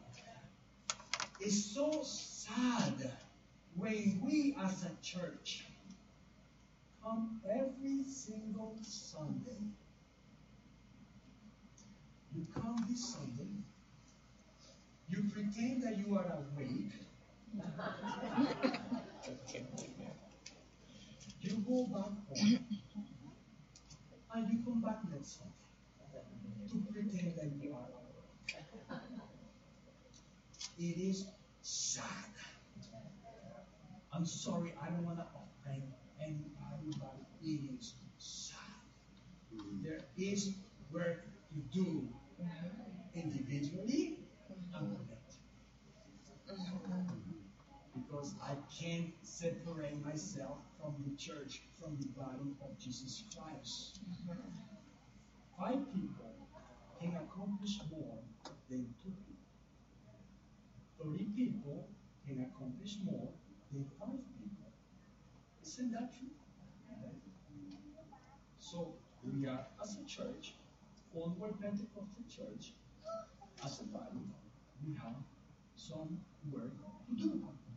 It's so sad when we as a church come every single Sunday. You come this Sunday, you pretend that you are awake. You go back home and you come back next Sunday to pretend that you are awake. It is sad. I'm sorry, I don't want to offend anybody, but it is sad. There is work to do individually and collectively. Because I can't separate myself from the church, from the body of Jesus Christ. Five people can accomplish more than two people. Thirty people can accomplish more than five people. Isn't that true? So we are, as a church, Onward Pentecostal Church, as a body, we have some work to do.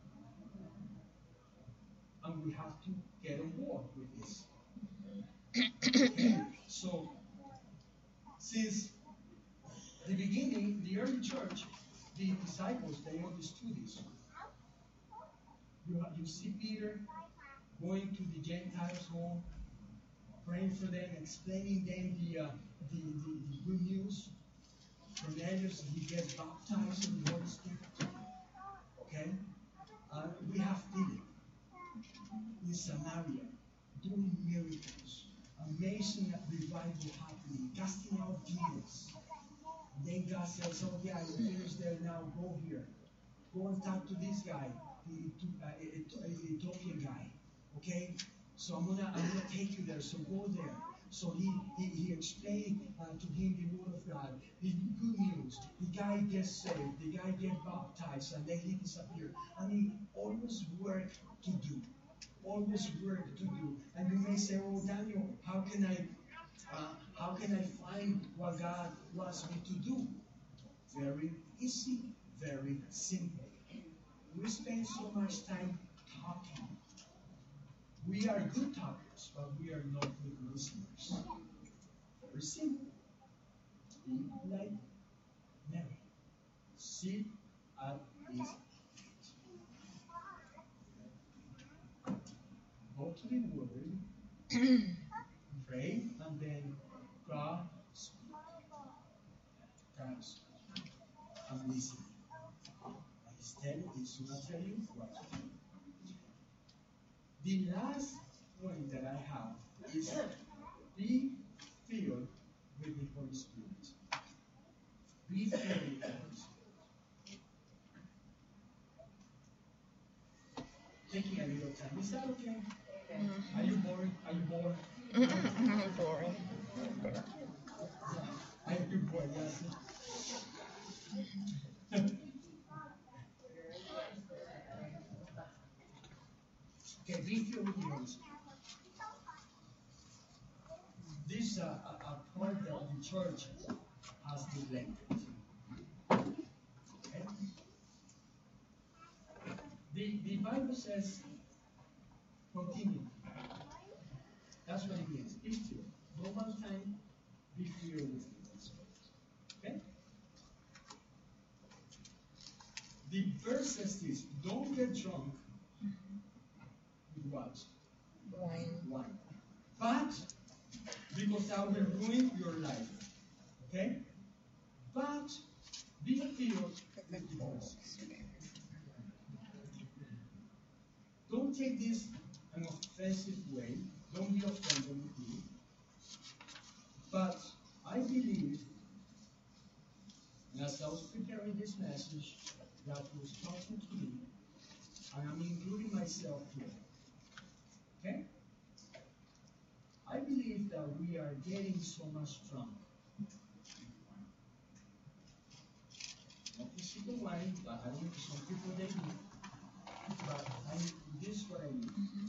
And we have to get on board with this. Okay? So, since the beginning, the early church, the disciples, they understood this. You, have, you see Peter going to the Gentiles' home, praying for them, explaining them the, uh, the, the, the good news. Cornelius, he gets baptized in the Holy Spirit. Okay? Uh, we have Philip in Samaria doing miracles, amazing revival happening, casting out demons. Then God says, oh yeah, you finished there now, go here. Go and talk to this guy, the uh, Ethiopian guy. Okay? So I'm gonna I'm gonna take you there, so go there. So he, he, he explained uh, to him the word of God, the good news. The guy gets saved, the guy gets baptized, and then he disappears. I mean, always work to do. Always work to do. And you may say, oh, Daniel, how can I uh, how can I find what God wants me to do? Very easy, very simple. We spend so much time talking. We are good talkers, but we are not good listeners. Very simple. Be like Mary. Sit at his feet. Go to the word, pray, and then God speak. God speak. And listen. He's telling, he's going to tell you what to do. The last point that I have is be filled with the Holy Spirit. Be filled with the Holy Spirit. Taking a little time. Is that okay? Mm-hmm. Are you bored? Are you bored? Mm-hmm. I'm bored. Are you bored? Yes. Okay, be filled with the Holy Spirit. This is uh, a, a part that the church has neglected. Okay? The, the Bible says, continue. That's what it means. Be still. No one time, be filled with the Holy Spirit. Okay? The verse says this, don't get drunk with what? Wine. Wine. But, because that will ruin your life. Okay? But, be filled with the Holy Spirit. Don't take this an offensive way. Don't be offended with me. But I believe, and as I was preparing this message, that was talking to me, and I'm including myself here. Okay? I believe that we are getting so much drunk. Not physical wine, but I mean, some people they do. But I, this is what I mean. Mm-hmm.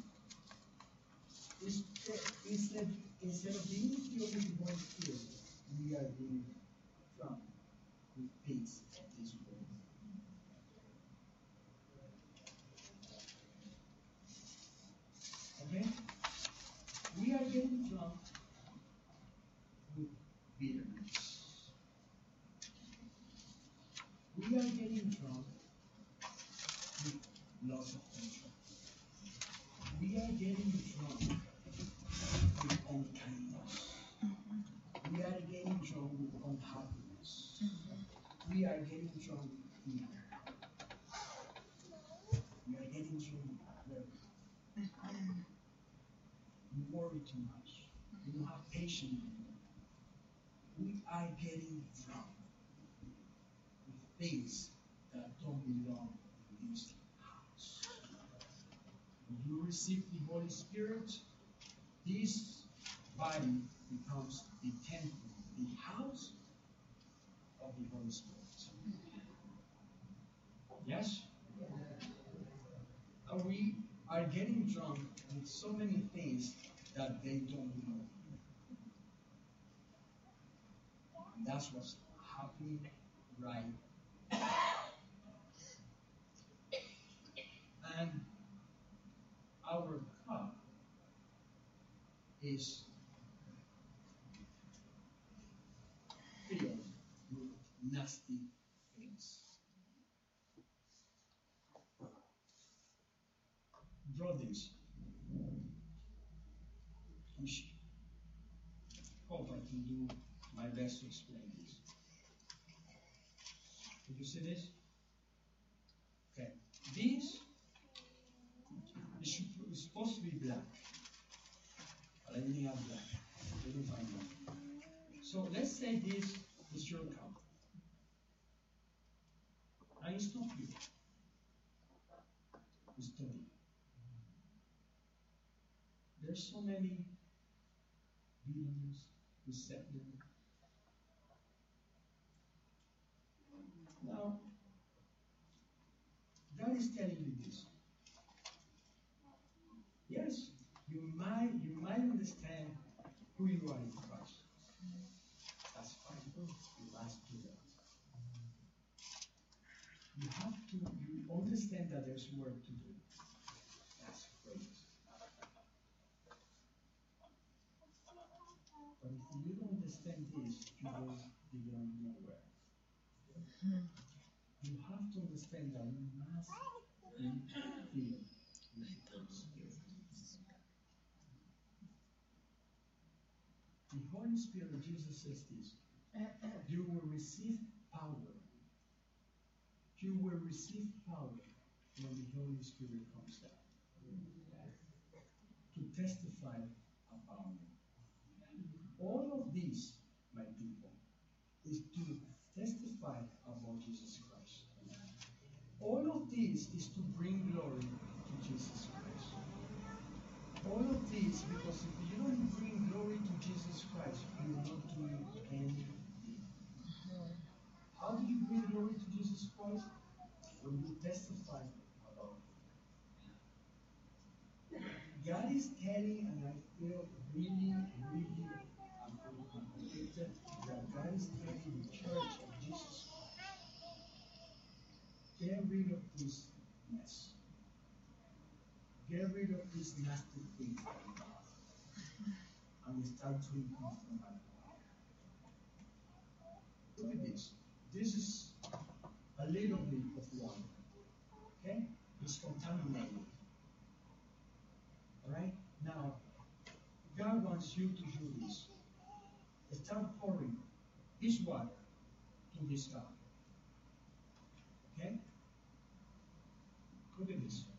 Instead, instead of being filled with the Holy Spirit, we are being drunk with things of this world. Okay? We are getting drunk with bitterness. We are getting drunk with loss of control. We are getting drunk with unkindness. We are getting drunk with unhappiness. We are getting drunk with fear. We are getting drunk with worry. We worry too much. We don't have patience anymore. We are getting drunk with things that don't belong in this house. When you receive the Holy Spirit, this body becomes the temple, the house of the Holy Spirit. Yes? And we are getting drunk with so many things that they don't know. And that's what's happening right now. And our cup is filled with nasty things. Draw this. I'm sure. Hope I can do my best to explain this. Did you see this? Okay. This is supp- is supposed to be black. But I didn't have black. I didn't find one. So let's say this is your cup. And it's not pure. It's dirty. There's so many bitterness, resentment. Now, God is telling you this. Yes, you might you might understand who you are in Christ. That's fine. You must do that. You have to you understand that there's work to do. That's great. But if you don't understand this, you will be going nowhere. You have to understand that you must be filled with the Holy Spirit. The Holy Spirit, Jesus says this, you will receive power. You will receive power when the Holy Spirit comes down to testify about me. All of this, my people, is to testify about Jesus Christ. All of this is to bring glory to Jesus Christ. All of this, because if you don't bring glory to Jesus Christ, you will not do anything. How do you bring glory to Jesus Christ? When you testify about him. God is telling, and I feel really, really um, I'm convicted that God is telling the church of Jesus Christ, get rid of this mess. Get rid of this nasty thing that we have, and we start drinking from our water. Look at this. This is a little bit of water. Okay? It's contaminated. Alright? Now, God wants you to do this. Start pouring this water in this cup. Okay? Look at this.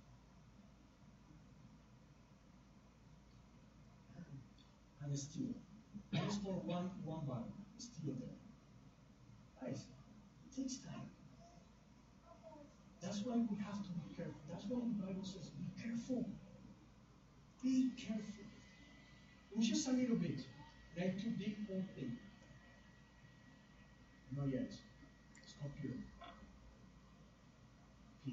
And it's still. Just pour one, one bottle. It's still there. Guys, it takes time. That's why we have to be careful. That's why the Bible says, be careful. Be careful. It was just a little bit. Like to dig whole thing. Not yet. It's not pure. Pure.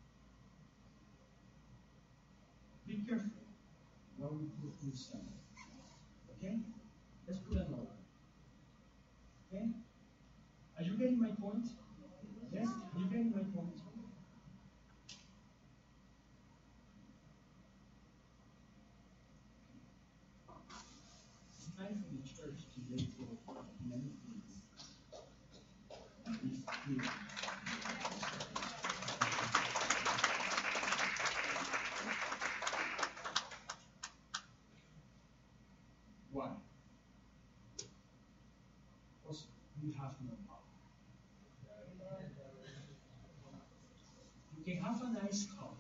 Be careful what we put inside. Okay? Let's put another. Okay? Are you getting my point? Yes? Are you getting my point? It's time for the church to let go of many things. If, if, why? Because we have no power. You can have a nice cup.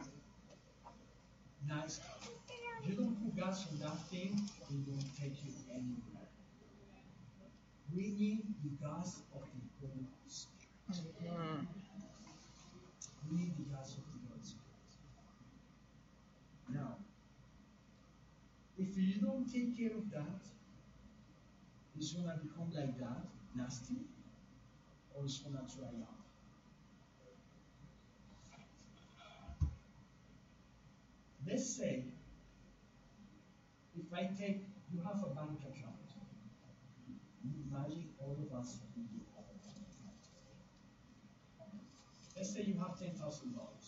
Nice cup. If you don't put gas on that thing, it won't take you anywhere. We need the gas of the Holy Spirit. Mm-hmm. We need the gas of the Holy Spirit. Now, if you don't take care of that, it's going to become like that, nasty, or it's going to dry up. Let's say, if I take, you have a bank account. Imagine all of us. Let's say you have ten thousand dollars.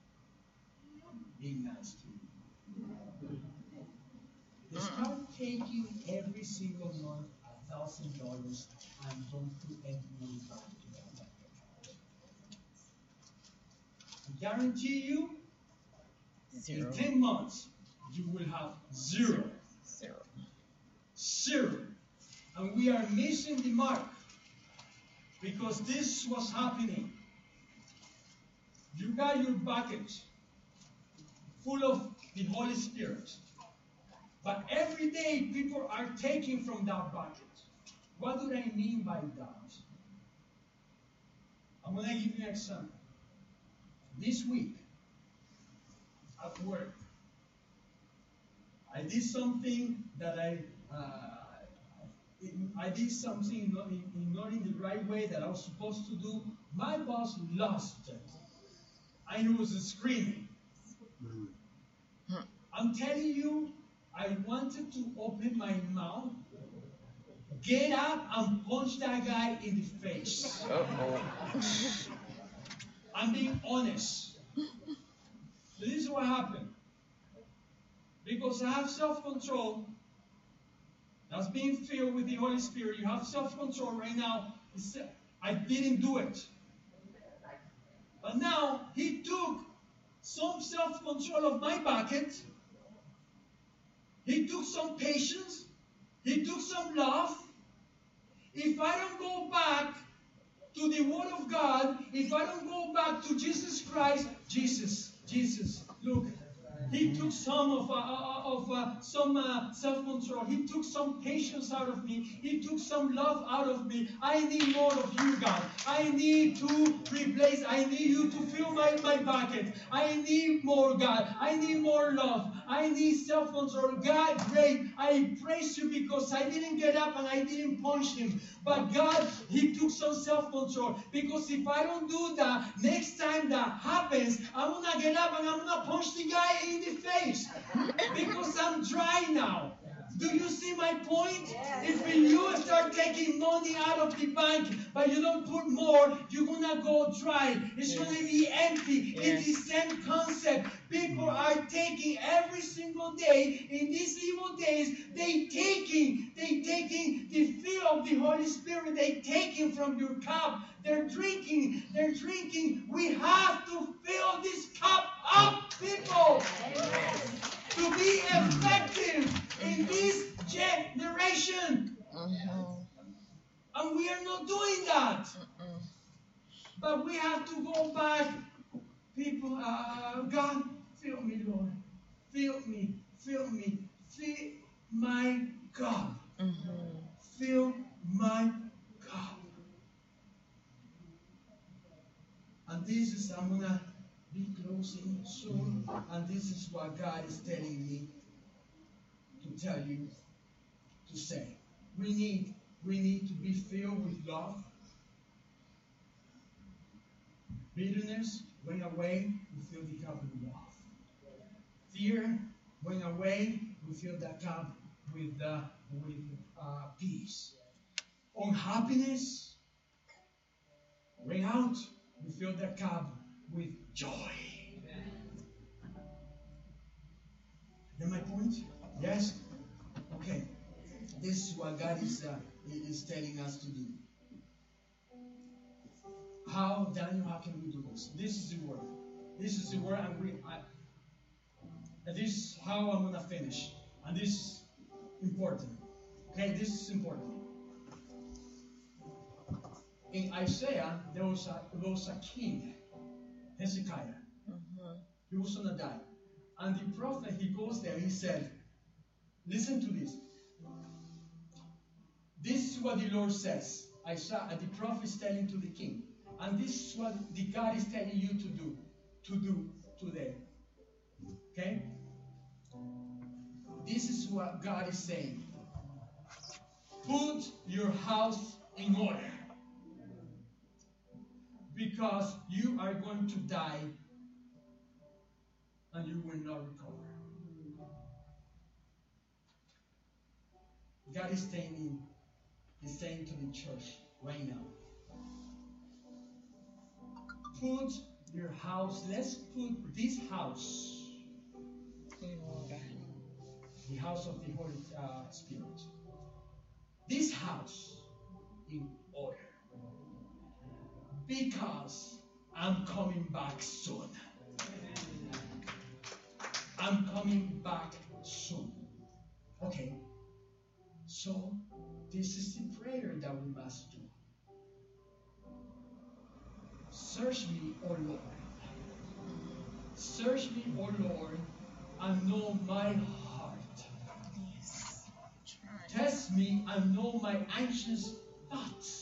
Being nice to you. They start taking every single month a thousand dollars and don't put any money back to that bank account. I guarantee you, Zero. in ten months, you will have zero. Zero. Zero. And we are missing the mark because this was happening. You got your bucket full of the Holy Spirit. But every day people are taking from that bucket. What do I mean by that? I'm going to give you an example. This week, at work, I did something that I uh, I did something not in, not in the right way that I was supposed to do. My boss lost it. I was screaming. Mm-hmm. I'm telling you, I wanted to open my mouth, get up and punch that guy in the face. Uh-oh. I'm being honest. So this is what happened. Because I have self-control, that's being filled with the Holy Spirit. You have self-control right now. I didn't do it. But now, he took some self-control of my bucket. He took some patience. He took some love. If I don't go back to the Word of God, if I don't go back to Jesus Christ, Jesus, Jesus, look, he took some of, uh, of uh, some uh, self-control. He took some patience out of me. He took some love out of me. I need more of you, God. I need to replace. I need you to fill my, my bucket. I need more, God. I need more love. I need self-control. God, great. I praise you because I didn't get up and I didn't punch him. But God, he took some self-control. Because if I don't do that, next time that happens, I'm going to get up and I'm going to punch the guy in the face. Because I'm dry now. Do you see my point? If you start taking money out of the bank, but you don't put more, you're going to go dry. It's going to be empty. It's the same concept. People are taking every single day, in these evil days, they taking, they taking the fill of the Holy Spirit. They taking from your cup. They're drinking. They're drinking. We have to fill this cup up, people, to be effective in this generation. Mm-hmm. And we are not doing that. Mm-mm. But we have to go back. People, uh, God, fill me, Lord. Fill me, fill me. Fill my God. Mm-hmm. Fill my God. And this is, I'm going to be closing soon. And this is what God is telling me to tell you, to say. We need, we need to be filled with love. Bitterness went away, we fill the cup with love. Fear went away, we fill that cup with, uh, with uh, peace. Unhappiness went out, we fill that cup with joy. Is that my point? Yes? Okay. This is what God is, uh, is telling us to do. How, Daniel, how can we do this? This is the word. This is the word, and we, I, and this is how I'm going to finish. And this is important. Okay, this is important. In Isaiah, there was a, there was a king, Hezekiah. Mm-hmm. He was going to die. And the prophet, he goes there, he said, listen to this. This is what the Lord says. Isaiah, the prophet is telling to the king. And this is what the God is telling you to do, to do today. Okay? This is what God is saying. Put your house in order. Because you are going to die and you will not recover. God is saying, He's saying to the church right now, put your house, let's put this house, In order. the house of the Holy uh, Spirit, this house in order. Because I'm coming back soon. I'm coming back soon. Okay. So, this is the prayer that we must do. Search me, O Lord. Search me, O Lord, and know my heart. Yes. Try. Test me and know my anxious thoughts.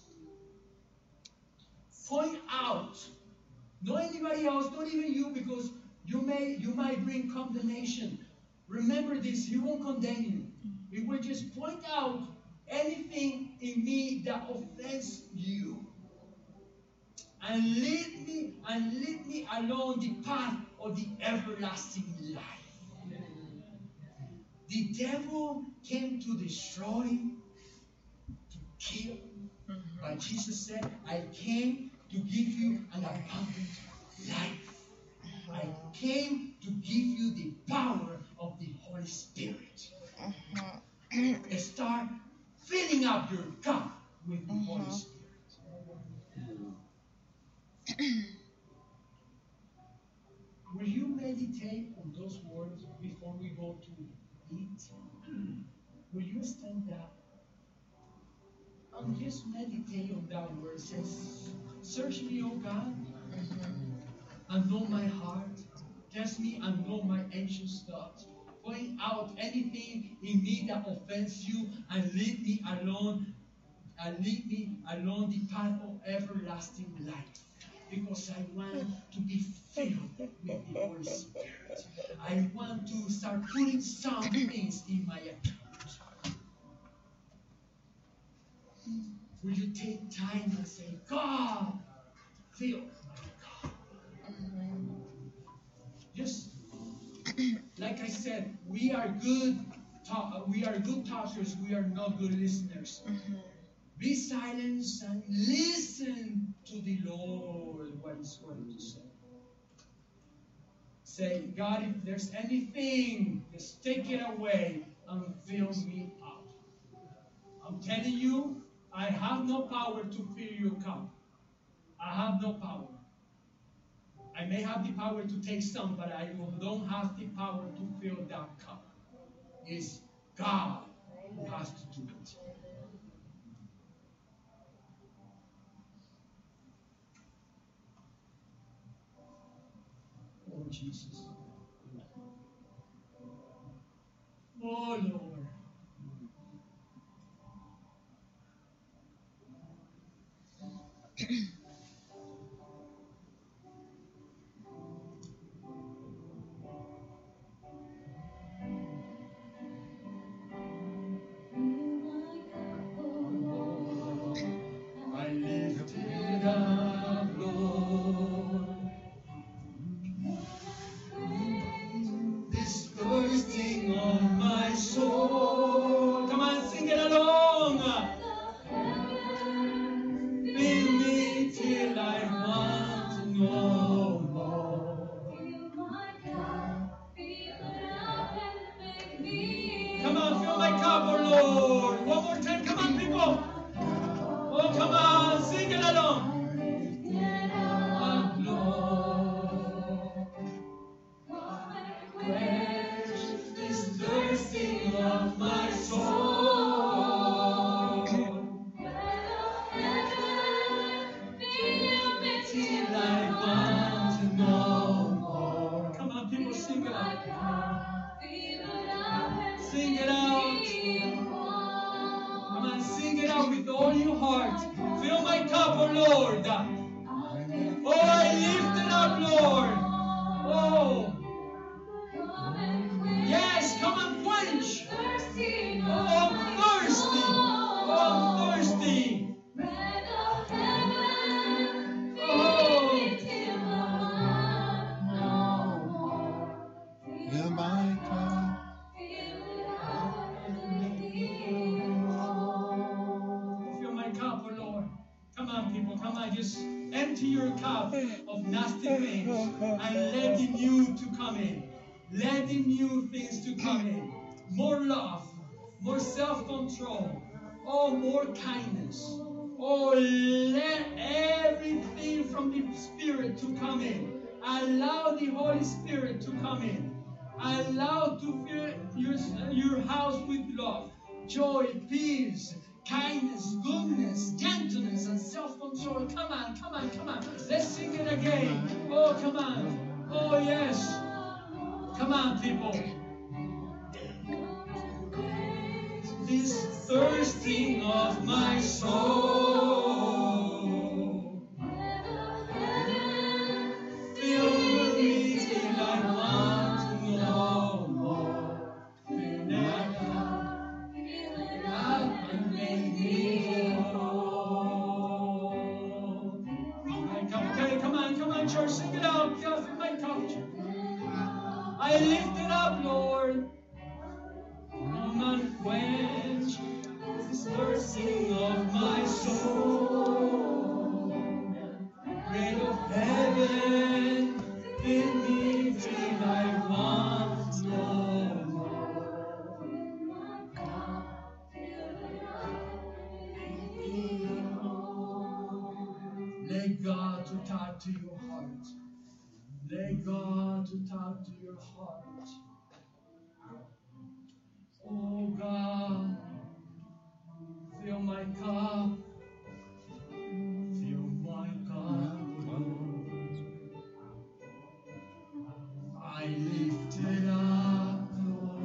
Point out, not anybody else, not even you, because you may you might bring condemnation. Remember this, He won't condemn you. He will just point out anything in me that offends you. And lead me and lead me along the path of the everlasting life. The devil came to destroy, to kill. Mm-hmm. But Jesus said, I came to give you an abundant life. I came to give you the power of the Holy Spirit. Mm-hmm. Start filling up your cup with the Mm-hmm. Holy Spirit. Will you meditate on those words before we go to eat? Will you stand up and just meditate on that word? It says, search me, O God, Mm-hmm. and know my heart. Test me and know my anxious thoughts. point out anything in me that offends you, and lead me alone, and lead me along the path of everlasting life. Because I want to be filled with the Holy Spirit. I want to start putting some things in my account. Will you take time and say, God, fill my cup? Just like I said, we are good talk, we are good talkers, we are not good listeners. Mhm. Be silent and listen to the Lord what He's going to say. Say, God, if there's anything, just take it away and fill me up. I'm telling you, I have no power to fill your cup. I have no power. I may have the power to take some, but I don't have the power to fill that cup. It's God who has to do it. Oh, Jesus. Oh, Lord. I lift it up, Lord. This thirsting on my soul. Come on, sing it along. Fill me till I want no more. Come on, fill my cup, oh Lord. One more time, come on, people. Oh, come on, sing it along. Oh, Lord, quench this thirsting of my soul. Till I want no more. Come on, people, sing it out. Sing it out. Come on, sing it out with all your heart. Fill my cup, oh Lord. Oh, I lift it up, Lord. Oh. Yes, come on, quench. Oh, I'm thirsty. Oh, I'm thirsty. Oh. Fill my cup. Fill my cup, oh Lord. Come on, people, come on, just empty your cup of nasty things and let the new to come in. Let the new things to come in. More love, more self-control, oh, more kindness. Oh, let everything from the Spirit to come in. Allow the Holy Spirit to come in. Allow to fill your, your house with love, joy, peace, kindness, goodness, gentleness, and self-control. Come on, come on, come on. Let's sing it again. Oh, come on. Oh, yes. Come on, people. This thirsting of my soul. Fill me till I want no more. Fill it up, fill it up and make me whole. My cup. Okay, come on, come on, church, sing it out. Yeah, fill my cup. I lift it up, Lord. Come and quench this thirsting of my soul. Bread of heaven, fill me till I want no more. Let God to talk to your heart. Let God to talk to your heart. Oh God, fill my cup, fill my cup, Lord. I lift it up, Lord.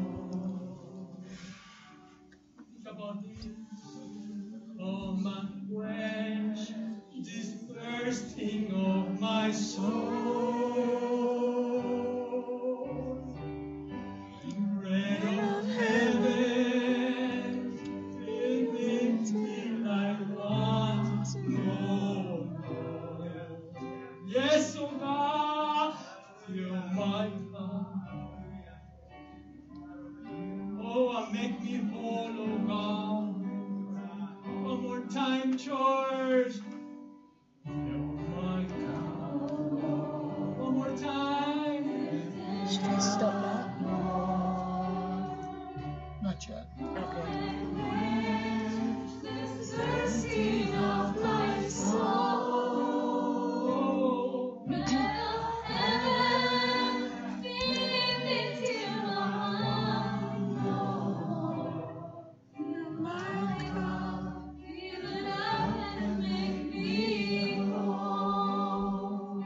thirsting of my soul. Bread of heaven, fill me till I want no more. Yes, oh God, fill my cup. Oh, make me whole, oh God. One more time, George. Fill my cup. One more time. Should I stop that? Not yet. Okay. Thirsting of my soul, bread of heaven, fill me till I want no more. Fill my cup, fill it up and make me whole.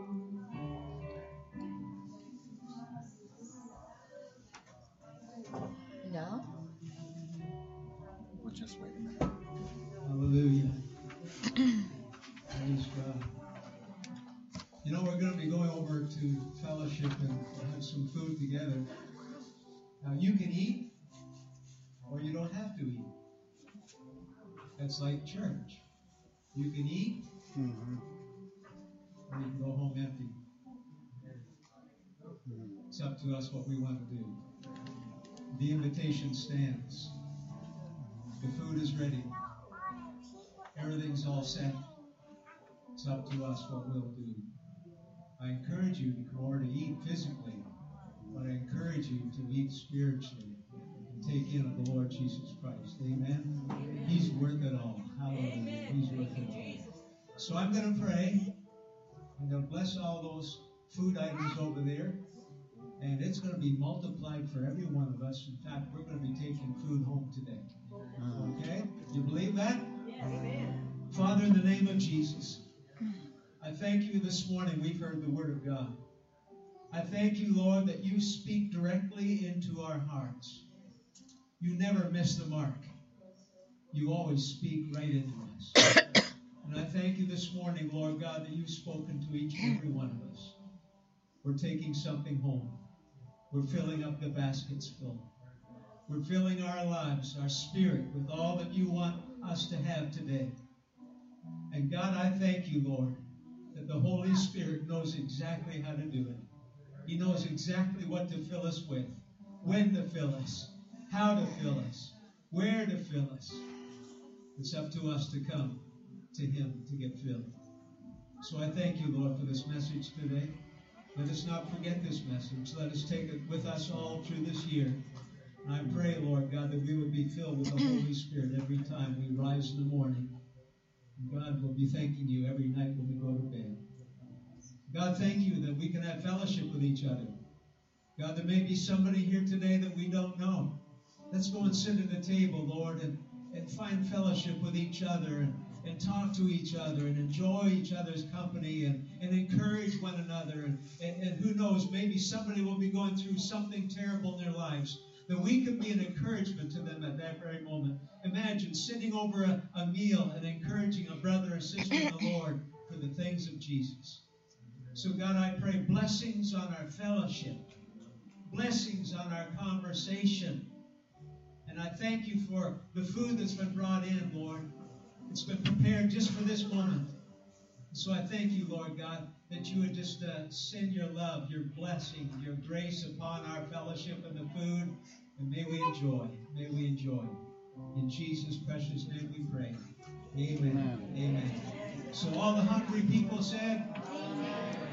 No? We'll just wait a minute. Hallelujah. Praise God. You know, we're going to be going over to fellowship and have some food together. Now, you can eat or you don't have to eat. That's like church. You can eat Mm-hmm. or you can go home empty. It's up to us what we want to do. The invitation stands. The food is ready. Everything's all set. It's up to us what we'll do. I encourage you to come over to eat physically, but I encourage you to eat spiritually and take in of the Lord Jesus Christ. Amen? Amen. He's worth it all. Hallelujah. Amen. He's worth it all. So I'm going to pray. I'm going to bless all those food items over there. And it's going to be multiplied for every one of us. In fact, we're going to be taking food home today. Okay? You believe that? Yes. Amen. Father, in the name of Jesus, I thank you this morning we've heard the word of God. I thank you, Lord, that you speak directly into our hearts. You never miss the mark. You always speak right into us. And I thank you this morning, Lord God, that you've spoken to each and every one of us. We're taking something home. We're filling up the baskets full. We're filling our lives, our spirit, with all that you want us to have today. And God, I thank you, Lord, that the Holy Spirit knows exactly how to do it. He knows exactly what to fill us with, when to fill us, how to fill us, where to fill us. It's up to us to come to him to get filled. So I thank you, Lord, for this message today. Let us not forget this message. Let us take it with us all through this year. And I pray, Lord God, that we would be filled with the Holy Spirit every time we rise in the morning. And God, will be thanking you every night when we go to bed. God, thank you that we can have fellowship with each other. God, there may be somebody here today that we don't know. Let's go and sit at the table, Lord, and, and find fellowship with each other and, and talk to each other and enjoy each other's company and, and encourage one another. And, and, and who knows, maybe somebody will be going through something terrible in their lives, that we could be an encouragement to them at that very moment. Imagine sitting over a, a meal and encouraging a brother or sister in the Lord for the things of Jesus. So God, I pray blessings on our fellowship, blessings on our conversation. And I thank you for the food that's been brought in, Lord. It's been prepared just for this moment. So I thank you, Lord God, that you would just uh, send your love, your blessing, your grace upon our fellowship and the food. And may we enjoy, may we enjoy. In Jesus' precious name we pray. Amen. Amen. Amen. So all the hungry people said, Amen.